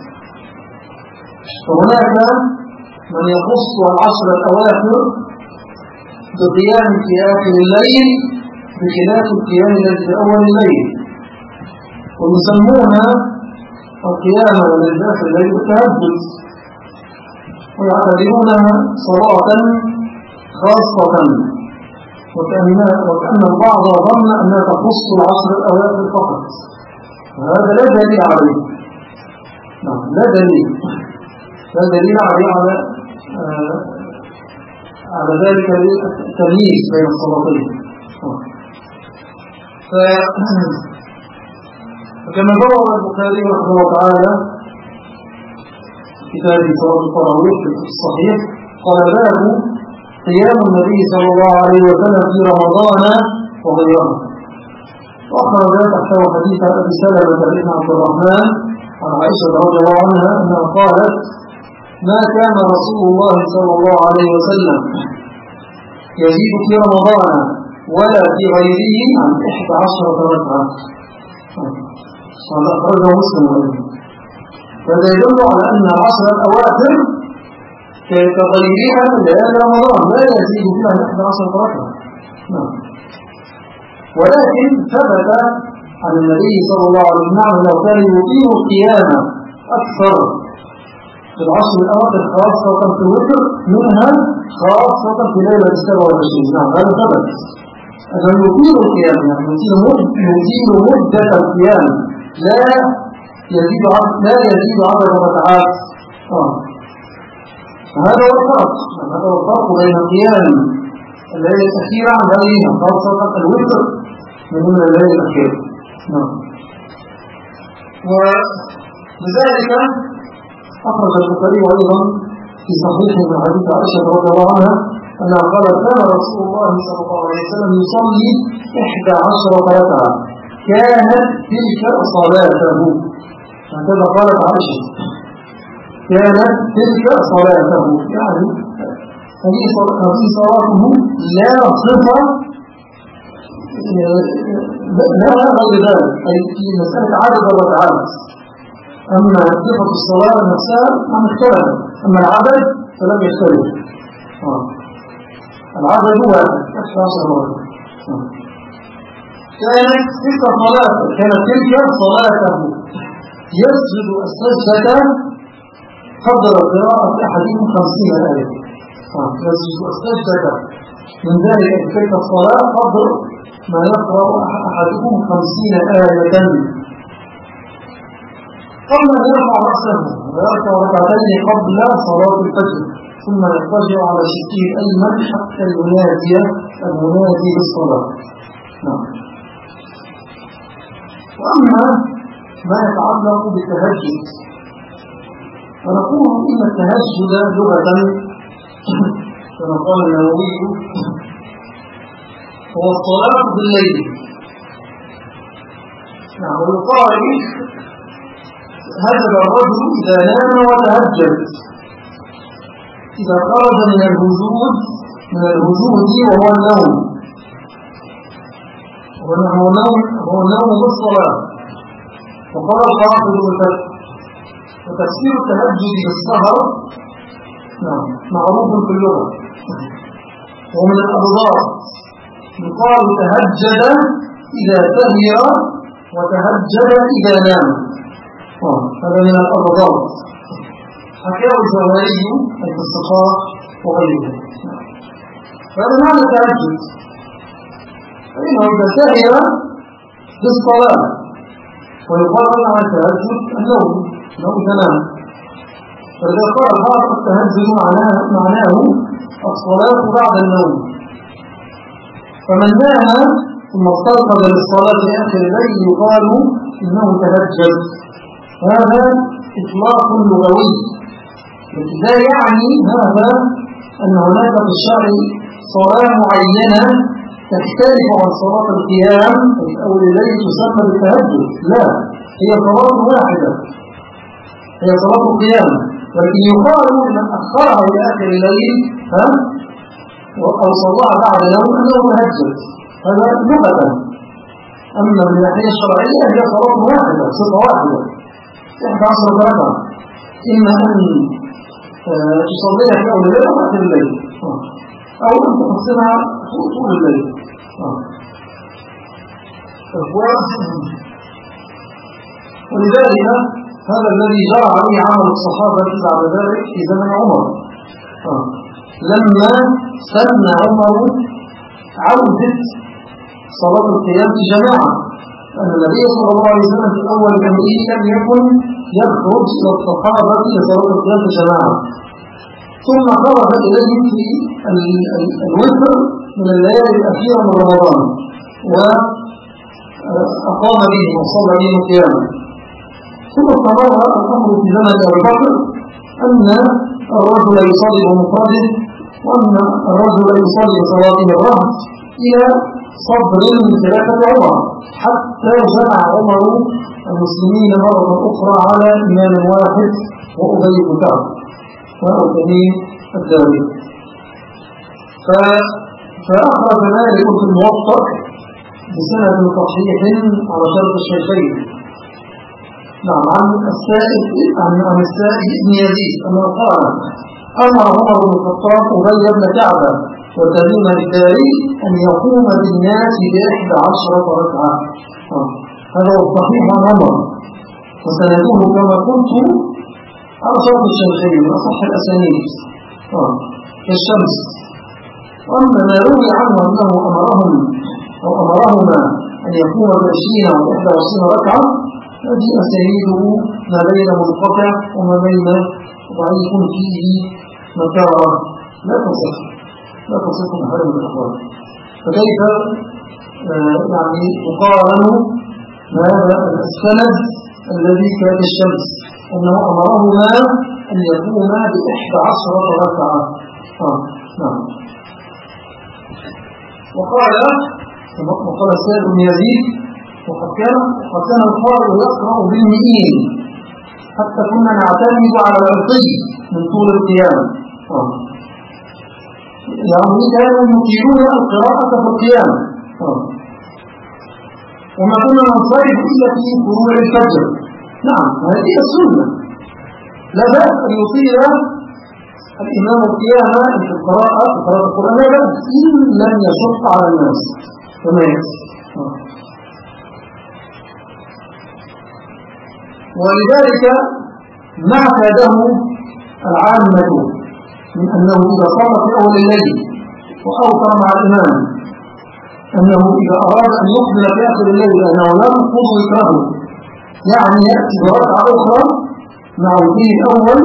وهناك من يخص العشر الأواخر بقيام في آخر الليل بخلاف القيام الذي في أول الليل، ويسمون القيام الذي في آخر الليل التهجد، ويعتبرونها صلاة خاصة، وكأن وكأن البعض ظن أنها تخص العشر الأواخر فقط، وهذا لا دليل عليه. نعم، لا دليل لا دليل عليه على آه على ذلك التمييز بين الصلاتين. فكما روى البخاري رحمه الله تعالى في كتاب صلاة التراويح في الصحيح قال: باب قيام النبي صلى الله عليه وسلم في رمضان وغيره. وأخرج تحته حديث أبي سلمة بن عبد الرحمن عن عائشة رضي الله عنها أنها قالت: ما كان رسول الله صلى الله عليه وسلم يزيد في رمضان ولا في غيره عن إحدى عشرة ركعة. هذا أخرجه مسلم. هذا يدل على أن العشر الأواخر كغيرها من ليالي رمضان لا يزيد فيها عن إحدى عشرة ركعة. ولكن ثبت عن النبي صلى الله عليه وسلم أنه كان يطيل القيام أكثر في العشر الأواخر خاصة في الوتر، منها خاصة في ليلة السبع والعشرين. نعم، هذا ثبت أنه يطيل القيام، يعني يطيل مدة القيام، لا يزيد لا يزيد عدد الركعات. هذا هو الفرق هذا هو الفرق بين القيام الليلة الأخيرة عن غيرها، خاصة الوتر من ضمن الليلة الأخيرة. نعم. ولذلك أخرج البخاري أيضا في صحيحه من حديث عائشة رضي الله عنها أنها قالت: كان رسول الله صلى الله عليه وسلم يصلي إحدى عشرة ركعة، كانت تلك صلاته. هكذا قالت عائشة: كانت تلك صلاته، يعني هذه صلاته لا صفة لا غير ذلك، أي في مسألة عدد الركعات. أما صفة الصلاة نفسها لم يختلف، أما العدد فلم يختلف. العدد هو أحد عشر مرة. كانت تلك صلاته كانت تلك صلاته يسجد السجدة قدر قراءة أحدهم خمسين آية. يسجد السجدة من ذلك في تلك الصلاة قدر ما يقرأ أحدهم خمسين آية قبل أن يرفع رأسه ويرفع ركعتين قبل صلاة الفجر، ثم يضطجع على شقه الأيمن حتى ينادي المنادي بالصلاة. نعم. وأما ما يتعلق بالتهجد فنقول إن التهجد لغة كما قال النووي هو الصلاة بالليل. نعم. ويقال هجد الرجل إذا نام وتهجد، إذا خرج من الهجود من الهجود وهو النوم، وهو النوم هو النوم بالصلاة. وقال الحافظ ابن كثير وتفسير التهجد بالسهر نعم معروف في اللغة ومن الأضداد، يقال تهجد إذا سهر وتهجد إذا نام. هذا من الأضداد حكاه الزهري في الصفاء وغيره. هذا معنى التهجد، فإنه إذا سهر بالصلاة، ويقال عن التهجد النوم نوم تنام. فإذا قال الحافظ التهجد معناه معناه الصلاة بعد النوم. فمن نام ثم استيقظ للصلاة في آخر الليل يقال إنه تهجد. هذا إطلاق لغوي، لا يعني هذا أن هناك في الشرع صلاة معينة تختلف عن صلاة القيام أو الليل تسمى بالتهجد. لا، هي صلاة واحدة، هي صلاة القيام، ولكن يقال لمن أخرها إلى آخر الليل ها أو صلاها بعد يوم أنه تهجد. هذا لغة. أما من الناحية الشرعية هي صلاة واحدة، صفة واحدة، إحدى عشر ركعة، إما أن تصليها في أول الليل أو آخر الليل، أو أن تقسمها طول الليل. ولذلك هذا الذي جرى عليه عمل الصحابة بعد ذلك في زمن عمر، لما سن عمر عودة صلاة القيام في جماعة، أن النبي صلى الله عليه وسلم في أول أمره لم يكن يخرج إلى الصحابة لصلاة القيام في جماعة، ثم خرج إليهم في الوتر من الليالي الأخيرة من رمضان وأقام بهم وصلى بهم القيام. ثم استمر الأمر في زمن أبي بكر أن الرجل يصلي بمفرده وأن الرجل يصلي بصلاته الرهط إلى صدر من خلافة عمر، حتى جمع عمر المسلمين مرة أخرى على إمام واحد وأبي بن كعب وتميم الداري. فأخرج مالك في الموطأ بسند صحيح على شرط الشيخين نعم عن السائب عن عن السائب بن يزيد أنه قال أمر عمر بن الخطاب أبي بن كعب وتميم الداري أن يقوم بالناس بإحدى عشرة ركعة. هذا هو الصحيح عن عمر، وسندوه كما قلت على شرط الشيخين من أصح الأسانيد كالشمس. وأما ما روي عنه أنه أمرهم أو أمرهما أن يقوم بعشرين أو إحدى وعشرين ركعة، هذه أسانيده ما بين منقطع وما بين ضعيف فيه مكارة لا تصح لا تصح بحال من الأحوال. فكيف آه يعني تقارن هذا السند الذي كان الشمس أنه أمرهما أن يقوما بإحدى عشرة ركعة. آه نعم. وقال وقال السائب بن يزيد وقد كان وقد كان القارئ يقرأ بالمئين حتى كنا نعتمد على العرضي من طول القيام. آه. يعني كانوا يطيلون القراءة في القيام. آه. وما كنا ننصرف إلا في طلوع الفجر. نعم، هذه السنة، لا بأس أن يطيل الإمام القيامة في القراءة في قراءة القرآن، لا بأس إن لم يشق على الناس كما يكفي. ولذلك ما اعتاده العامة من أنه إذا صلى في أول الليل وأوتر مع الإمام أنه إذا أراد أن يقبل في آخر الليل أنه لا ينقض وتره، يعني يأتي بركعة أخرى مع الدين الأول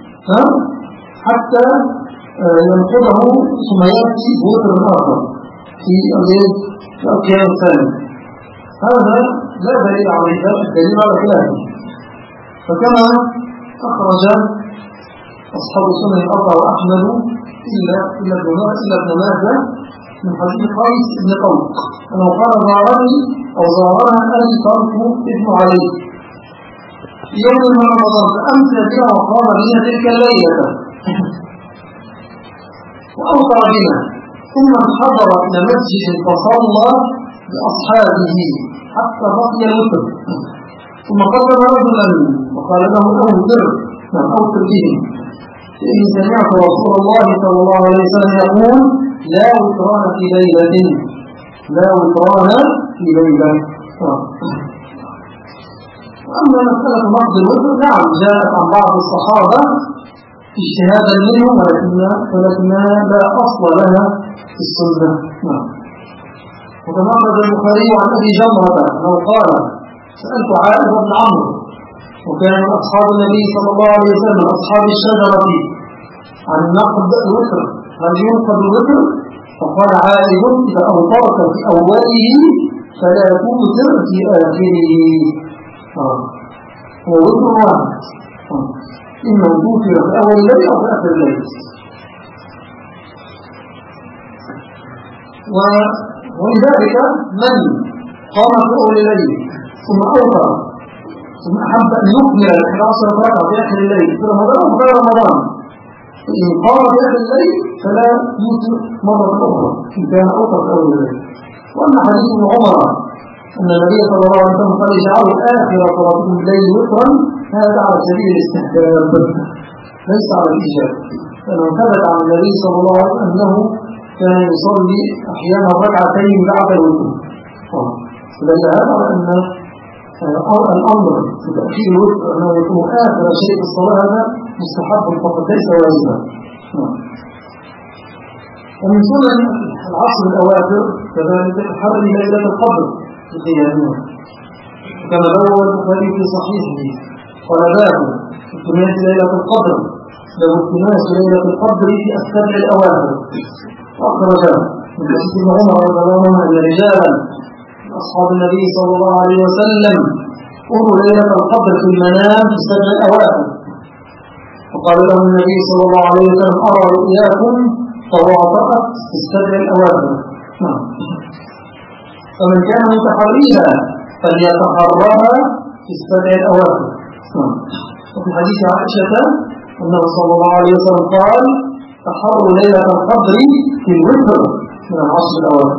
حتى ينقضه ثم يأتي بوتر آخر في القيام الثاني. هذا لا دليل عليه، الدليل على خلافه. فكما أخرج أصحاب السنة الأربعة وأحمد إلا إلا ابن إلا ابن ماجه من حديث قيس بن طلق أنه قال زارني أو زارنا أبي طلق ابن علي في يوم من رمضان فأمسى بها وقام بنا تلك الليلة وأوصى بنا، ثم انحضر إلى مسجد فصلى بأصحابه حتى بقي الوتر، ثم قدم رجلا وقال له أوتر نعم أوتر بهم، فإني سمعت رسول الله صلى الله عليه وسلم يقول لا وتران في ليلة لا وتران في ليلة. وأما مسألة نقض الوتر نعم جاءت عن بعض الصحابة اجتهادا منهم ولكنها لا أصل لها في السنة. نعم. وكما أخرج البخاري عن أبي جمرة أنه قال سألت عائشة بن عمرو وكان من أصحاب النبي صلى الله عليه وسلم أصحاب الشجرة عن نقض الوتر، هل ينقض الوتر؟ فقال عائشة إذا أوترت في أوله فلا توتر في آخره. هو وتر واحد، إما توتر في أول الليل أو في آخر الليل. ولذلك من قام في أول الليل ثم أوتر ثم أحب أن يكمل الأحد عشر ركعة في آخر الليل في رمضان أو غير رمضان، فإن قام في آخر الليل فلا يوتر مرة أخرى إن كان أوتر في أول الليل. وأما حديث ابن عمر أن النبي صلى الله عليه وسلم قال اجعلوا آخر صلاتكم بالليل وترا، هذا على سبيل الاستحباب ليس على الإيجاب، لأنه ثبت عن النبي صلى الله عليه وسلم أنه كان يصلي أحيانا ركعتين بعد الوتر. فدل هذا على أن الأمر بتأخير الوتر أنه يكون آخر شيء في الصلاة هذا مستحب فقط ليس واجبا. ومن سنن العصر الأواخر كذلك تحري ليلة القدر في قيامها، وكما روى البخاري في صحيحه قال باب التماس ليلة القدر، لو التماس ليلة القدر في السبع الأواخر. وأخرج من حديث ابن عمر رضي الله عنه أن رجالا أصحاب النبي صلى الله عليه وسلم قروا ليلة القدر في المنام في السبع الأواخر، فقال لهم النبي صلى الله عليه وسلم أرى رؤياكم تواطأت في السبع الأواخر، فمن كان متحريها فليتحرها في السبع الأواخر. وفي حديث عائشة أنه صلى الله عليه وسلم قال تحروا ليلة القدر في الوتر من العشر الأواخر.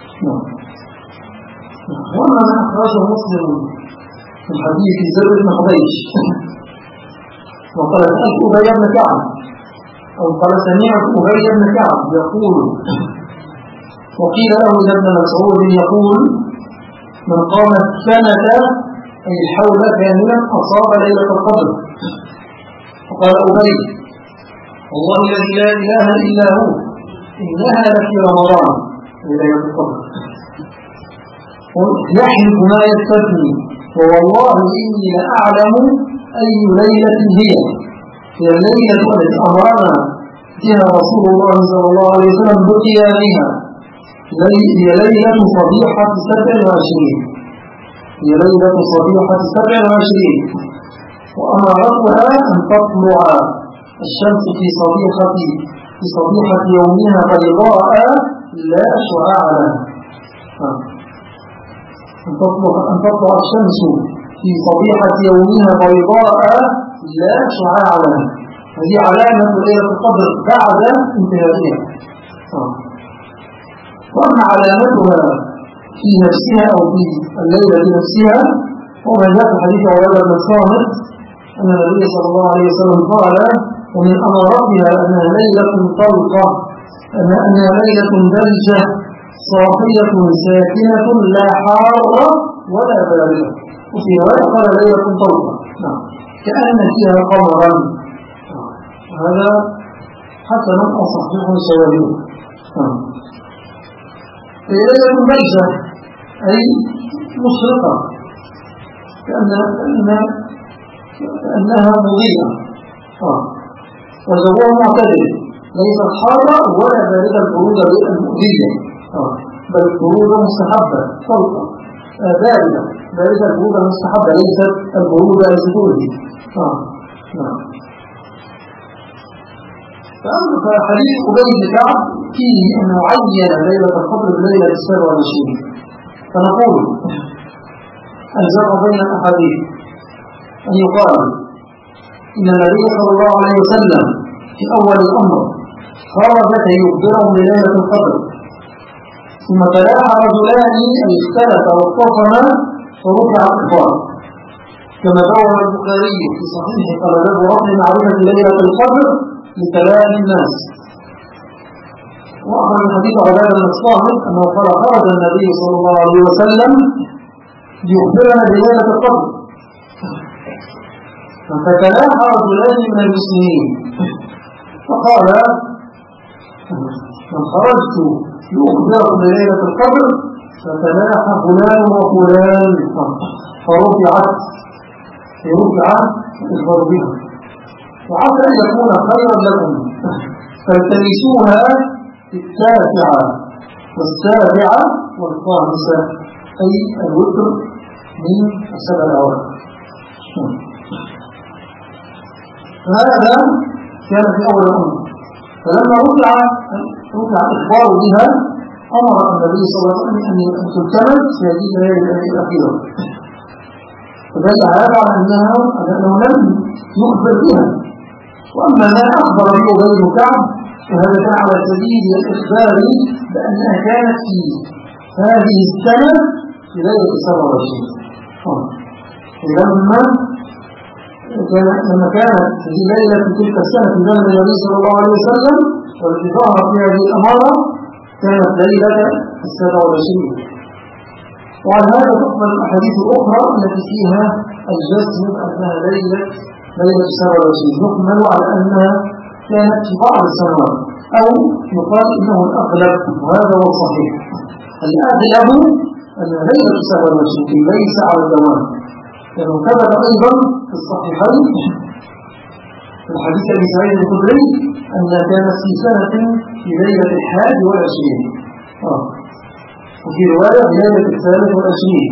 وما ما أخرجه مسلم من حديث زر بن حبيش وقال سألت أبي بن كعب أو قال سمعت أبي بن كعب يقول وقيل له ابن مسعود يقول من قام السنة أي الحول كاملا أصاب ليلة القدر. فقال أبي والله الذي لا إله إلا هو إنها لفي رمضان ليلة القدر، يحلف ما يستثني ووالله إني لأعلم أي ليلة هي، هي الليلة التي أمرنا فيها رسول الله صلى الله عليه وسلم بقيامها، هي ليلة صبيحة سبع وعشرين هي ليلة صبيحة سبع وعشرين وأمارتها أن تطلع الشمس في صبيحة في صبيحة يومها بيضاء لا شعاع لها، أن تطلع أن تطلع الشمس في صبيحة يومها بيضاء لا شعاع لها، هذه علامة ليلة القدر بعد انتهائها. وأما علامتها في نفسها أو في الليلة نفسها وما جاء في حديث عبادة بن الصامت أن النبي صلى الله عليه وسلم قال ومن أماراتها أنها ليلة طلقة، أنها ليلة بلجة صافية ساكنة لا حارة ولا باردة، وفي رواية قال ليلة طلقة. كأن فيها قمرا. هذا حسن أو صحيح سواء. ليلة بيضاء أي مشرقة كأن كأنها مضيئة، وجوها معتدل، ليست حارة ولا باردة البرودة المؤذية، بل البرودة مستحبة فوق باردة باردة البرودة المستحبة، ليست البرودة التؤذي. فحديث أبي بن كعب فيه أنه عين ليلة القدر بليلة السابع والعشرين. فنقول الجمع بين الأحاديث أن يقال إن النبي صلى الله عليه وسلم في أول الأمر خرج كي يخبرهم بليلة القدر، ثم تلاحى رجلان أن اختلفا واختصما فرفع الإخبار، كما روى البخاري في صحيحه قال باب رفع معرفة ليلة القدر لكلام الناس. وأخرج الحديث عبادة بن الصامت أنه قال خرج النبي صلى الله عليه وسلم ليخبرنا بليلة القدر، فتلاحى رجلان من المسلمين فقال من خرجت لأخبركم بليلة القدر فتلاحى فلان وفلان فرفعت فرفعت الإخبار بها، وعسى أن يكون خيرا لكم فالتمسوها في التاسعة والسابعة والخامسة، أي الوتر من السبع الأوائل. فهذا كان في أول الأمر. فلما رفع رفع الإخبار بها أمر النبي صلى الله عليه وسلم أن تلتمس في هذه الليلة الأخيرة، فدل هذا على أنها أنه لم يخبر بها. وأما ما أخبر به أبي بن كعب فهذا كان على سبيل الإخبار بأنها كانت في هذه السنة في ليلة السابع والعشرين. لما لما كانت في ليلة تلك السنة في زمن النبي صلى الله عليه وسلم والتي ظهرت في هذه الأمارة كانت ليلة السابع والعشرين. وعلى هذا تقبل الأحاديث الأخرى التي فيها الجزم أنها ليلة ليلة السابع والعشرين، نكمل على أنها كانت في بعض السنوات، أو يقال إنه الأغلب، وهذا هو الصحيح. الأغلب أن ليلة السابع والعشرين ليس على الدوام، لأنه ثبت أيضا في الصحيحين في الحديث أبي سعيد الخدري أنها كانت في سنة في ليلة الحادي والعشرين، وفي رواية في ليلة الثالث والعشرين.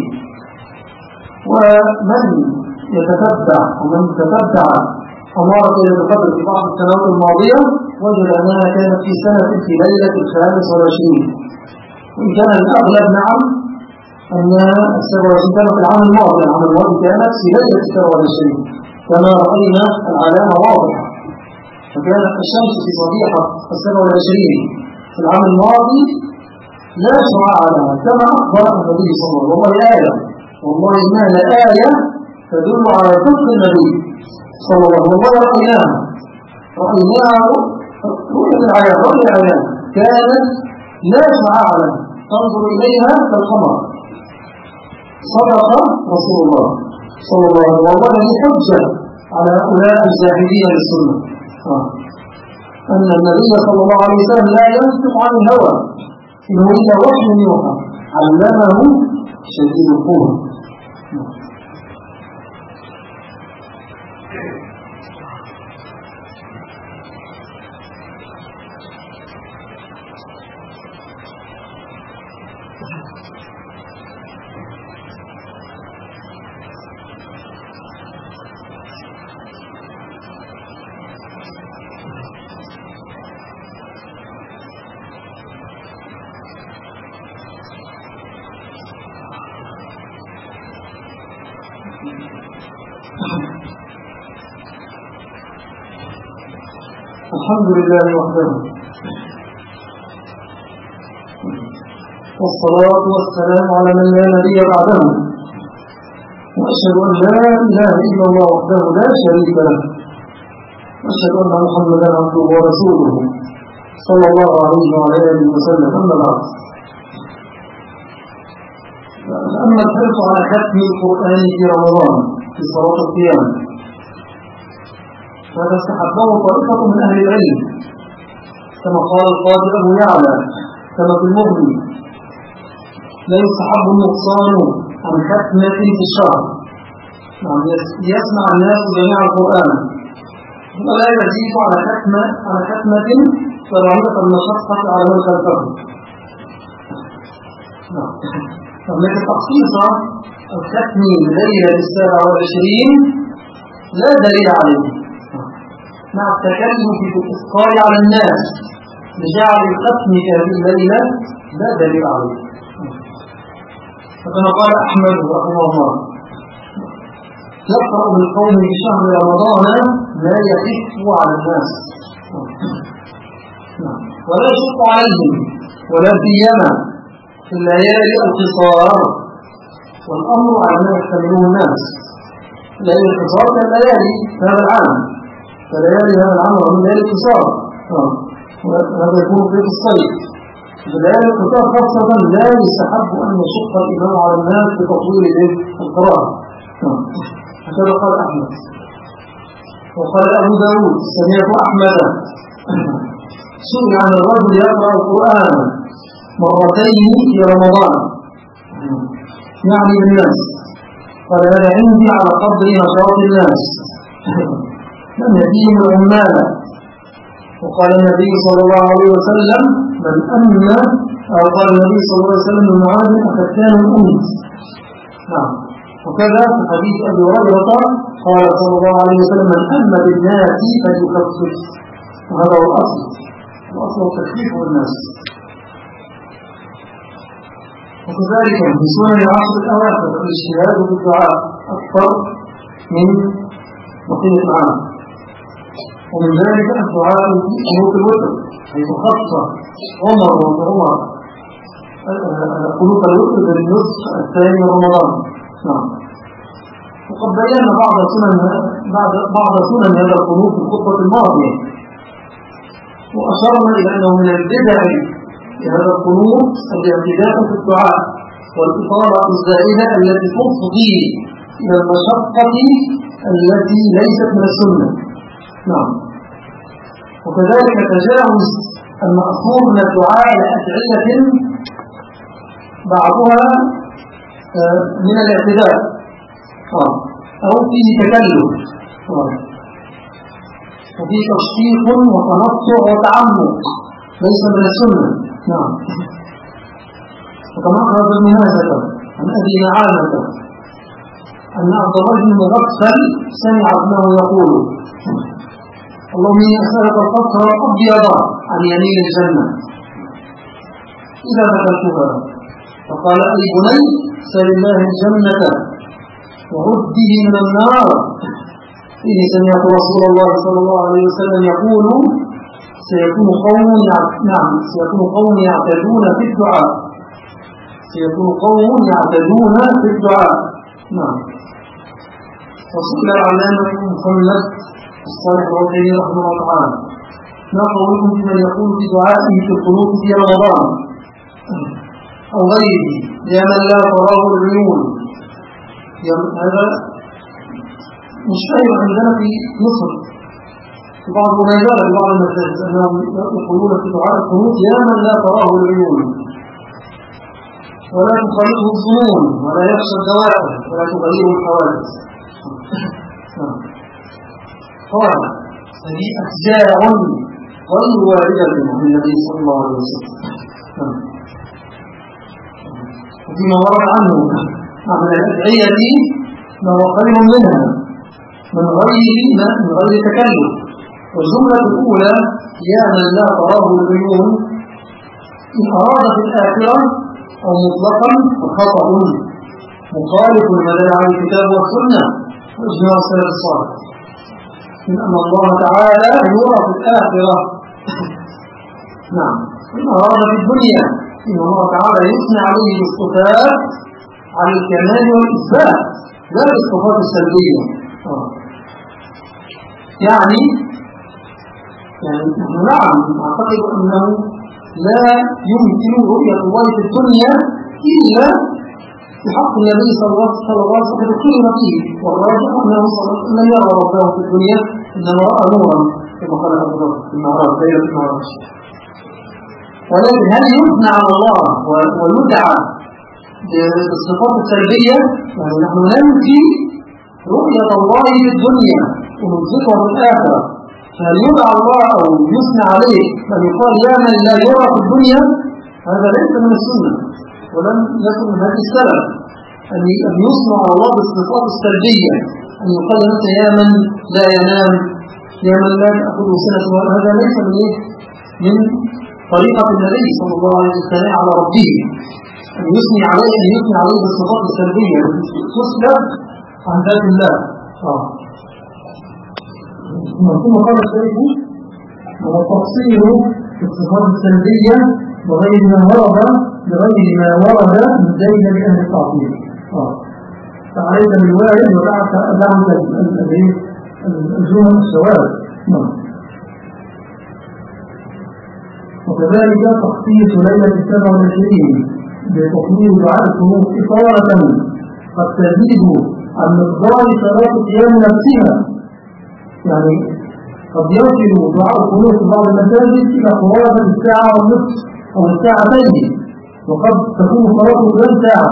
ومن يتتبع ومن تتبع أمارة ليلة القدر في بعض السنوات الماضية وجد أنها كانت في سنة في ليلة الخامس والعشرين، وإن كان الأغلب نعم أن السابع والعشرين كانت في العام الماضي، العام الماضي كانت في ليلة السابع والعشرين كما رأينا العلامة واضحة، فكانت الشمس في صبيحة السابع والعشرين في العام الماضي لا شعاع لها كما أخبر النبي صلى الله عليه وسلم. والله آية، والله إنها لآية تدل على صدق النبي صلى الله عليه وسلم. والله رأيناها رأيناها رؤية العيان رؤية العيان كانت لا شعاع لها تنظر إليها كالقمر. صدق رسول الله صلى الله عليه وسلم، والله هي حجة على هؤلاء الزاهدين للسنة أن النبي صلى الله عليه وسلم لا ينطق عن الهوى إن هو إلا وحي يوحى علمه شديد القوة. الحمد لله وحده، والصلاة والسلام على من لا نبي بعده، وأشهد أن لا إله إلا الله وحده لا شريك له، وأشهد أن محمدا عبده ورسوله صلى الله عليه وعلى آله وسلم. أما بعد، أما الحرص على ختم القرآن في رمضان في صلاة القيام وهذا استحبه طائفة من أهل العلم كما قال القاضي أبو يعلى كما في المغني لا يستحب النقصان عن ختمة في الشهر. نعم يسمع الناس جميع القرآن ولا يزيد على ختمة على ختمة فرعية المشقة على من خلفه. هناك تخصيص الختم ليلة السابع والعشرين لا دليل عليه مع التكلم في الإثقال على الناس لجعل الختم هذه الليلة لا دليل عليه. فكما قال أحمد رحمه الله يقرأ بالقوم في شهر رمضان لا يخف على الناس ولا يشق عليهم ولا سيما في الليالي القصار والأمر على ما يحتملون الناس. الليالي القصار كالليالي هذا العام فليالي هذا العام ومن ليالي القصار وهذا يكون في الصيف. الليالي القصار خاصة لا يستحب أن يشق الإمام على الناس بتطويل القراءة. هكذا قال أحمد. وقال أبو داود سمعت أحمد سئل عن الرجل يقرأ القرآن مرتين في رمضان يعني بالناس قال هذا عندي على قدر نشاط الناس لم يأتيهم العمال. وقال النبي صلى الله عليه وسلم من أمن أو قال النبي صلى الله عليه وسلم من معاذ أفتان الأمس. نعم. وكذا في حديث أبي هريرة قال صلى الله عليه وسلم من أمن بالناس فليخفف وهذا هو الأصل الأصل التخفيف بالناس. وكذلك في سنن العشر الأواخر الاجتهاد بالدعاء أكثر من بقية العام. ومن ذلك الدعاء في قنوت الوتر حيث خص عمر وعمر قنوت الوتر بالنصف الثاني من رمضان. نعم. وقد بينا بعض سنن بعض بعض سنن هذا القنوت في الخطبة الماضية وأشرنا إلى أنه من البدع هذا القنوت الاعتداء في الدعاء والإطالة الزائدة التي تفضي إلى المشقة التي ليست من السنة. نعم. وكذلك تجاوز المأثور من الدعاء لأدعية بعضها من الاعتداء أو فيه تكلف وفيه تشقيق وتنطع وتعمق ليس من السنة. نعم. وكما أخرج ابن ماجه عن أبي نعامة أن عبد الله بن مغفل سمع ابنه يقول اللهم إني أسألك القصر الأبيض عن يمين الجنة إذا دخلتها فقال أي بني سل الله الجنة وعده من النار إني سمعت رسول الله صلى الله عليه وسلم يقول سيكون قوم نعم سيكون قوم يعتدون في الدعاء سيكون قوم يعتدون في الدعاء. نعم. وسئل العلامة محمد الصالح العثيمين رحمه الله تعالى ما قولكم في من يقول في دعائه في القنوت في رمضان أو غيره يا من لا تراه العيون. هذا مشتهر عندنا في مصر في بعض المنازل في بعض المساجد أنهم يقولون في دعاء القنوت يا من لا تراه العيون ولا تخالطه الظنون ولا يخشى الدوائر ولا تغيره الحوادث. قال هذه أشجاع غير واردة من النبي صلى الله عليه وسلم. وفيما ورد عنه عن الأدعية ما هو خير منها من غير من غير تكلف. والجملة الأولى يا من لا تراه العيون إن أراد في الآخرة أو مطلقا فخطأ مخالف لما دل على الكتاب والسنة وإجماع السلف الصالح من أن الله تعالى يرى في الآخرة. نعم. إن أراد في الدنيا إن الله تعالى يثنى عليه بالصفات على الكمال والإثبات لا بالصفات السلبية. يعني يعني نعم أعتقد أنه لا يمكن رؤية الله في الدنيا إلا بحق النبي صلى الله عليه وسلم الكلمة فيه والراجع أنه صلى الله عليه وسلم لم يرى ربه في الدنيا إنما رأى نورا كما قال أبو بكر في المعراج ليلة المعراج. ولكن هل يثنى على الله ويدعى بالصفات السلبية؟ يعني نحن ننفي رؤية الله في الدنيا وننفقها في الآخرة، فهل يدعى الله أو يثنى عليه أن يقال يا من لا يرى في الدنيا؟ هذا ليس من السنة ولم يكن من هذه السلف أن يثنى على الله بالصفات السلبية، أن يقال مثلا يا من لا ينام، يا من لا تأخذه سنة، هذا ليس من طريقة النبي صلى الله عليه وسلم على ربه، أن يثني عليه أن يثني عليه بالصفات السلبية تسلب عن ذات الله. آه. ثم قال الشيخ والتفصيل في الصفات السلبية بغير ما ورد بغير ما ورد من دين لأهل التعطيل. آه. فعليك بالوارد ودعك دعك الجمل الشواذ. نعم. وكذلك تخصيص ليلة السبع والعشرين بتطويل دعاء القنوت إطالة قد تزيد عن مقدار صلاة القيام نفسها. يعني قد يصل دعاء القنوت في بعض المساجد إلى قرابة الساعة والنصف أو الساعتين، وقد تكون صلاة القيام ساعة.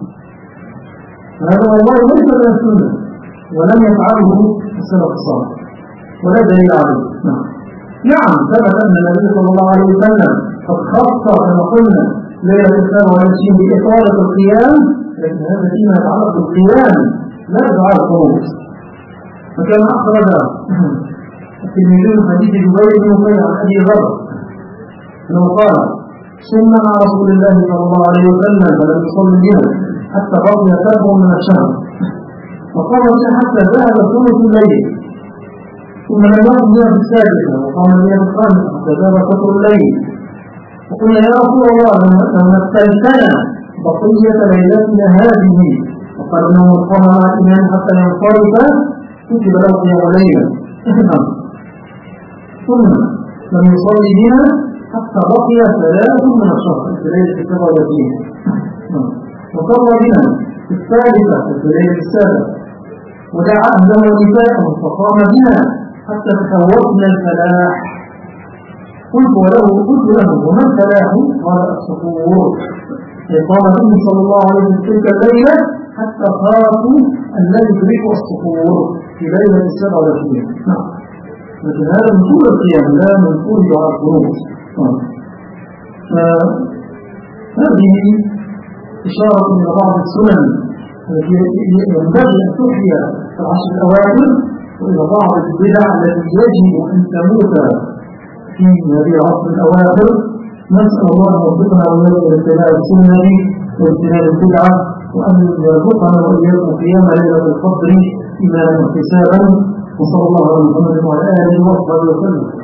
هذا والله ليس من السنة ولم يفعله السلف الصالح ولا دليل عليه. نعم نعم ثبت أن النبي صلى الله عليه وسلم قد خص كما قلنا ليلة السابع والعشرين بإطالة القيام، لكن هذا فيما يتعلق بالقيام لا دعاء القنوت. فكان أخرج الترمذي من حديث جبير بن نفيع عن أبي ذر أنه قال صمنا مع رسول الله صلى الله عليه وسلم فلم يصلي بنا حتى بقي سبع من الشهر، وقام بنا حتى ذهب ثلث الليل، ثم لم يقم بنا في السادسة وقام بنا في الخامسة حتى ذهب شطر الليل، وقلنا يا رسول الله لو نفسلتنا بقية ليلتنا هذه، وقال انه من قام مع الإمام حتى ينصرف كتب له قيام ليلة. ثم لم يصلي بنا حتى بقي ثلاث من الشهر في ليلة السبع والعشرين، وصلى بنا في الثالثة في ليلة السابع، ودعا أهله ونساءه فقام بنا حتى تخوفنا الفلاح. قلت وله قلت له وما الفلاح؟ قال السحور. قام به صلى الله عليه وسلم تلك الليلة حتى خافوا أن لا يدركوا السحور في ليلة السبع والعشرين. لكن هذا من طول القيام لا من طول دعاء القنوت. فهذه إشارة إلى بعض السنن التي ينبغي أن تحيا في العشر الأواخر، وإلى بعض البدع التي يجب أن تموت في هذه العشر الأواخر. نسأل الله أن يوفقنا وإياكم لاتباع السنة واجتناب البدعة، وأن يرزقنا وإياكم قيام ليلة القدر إيمانا واحتسابا. وصلى الله على محمد وعلى آله وصحبه وسلم.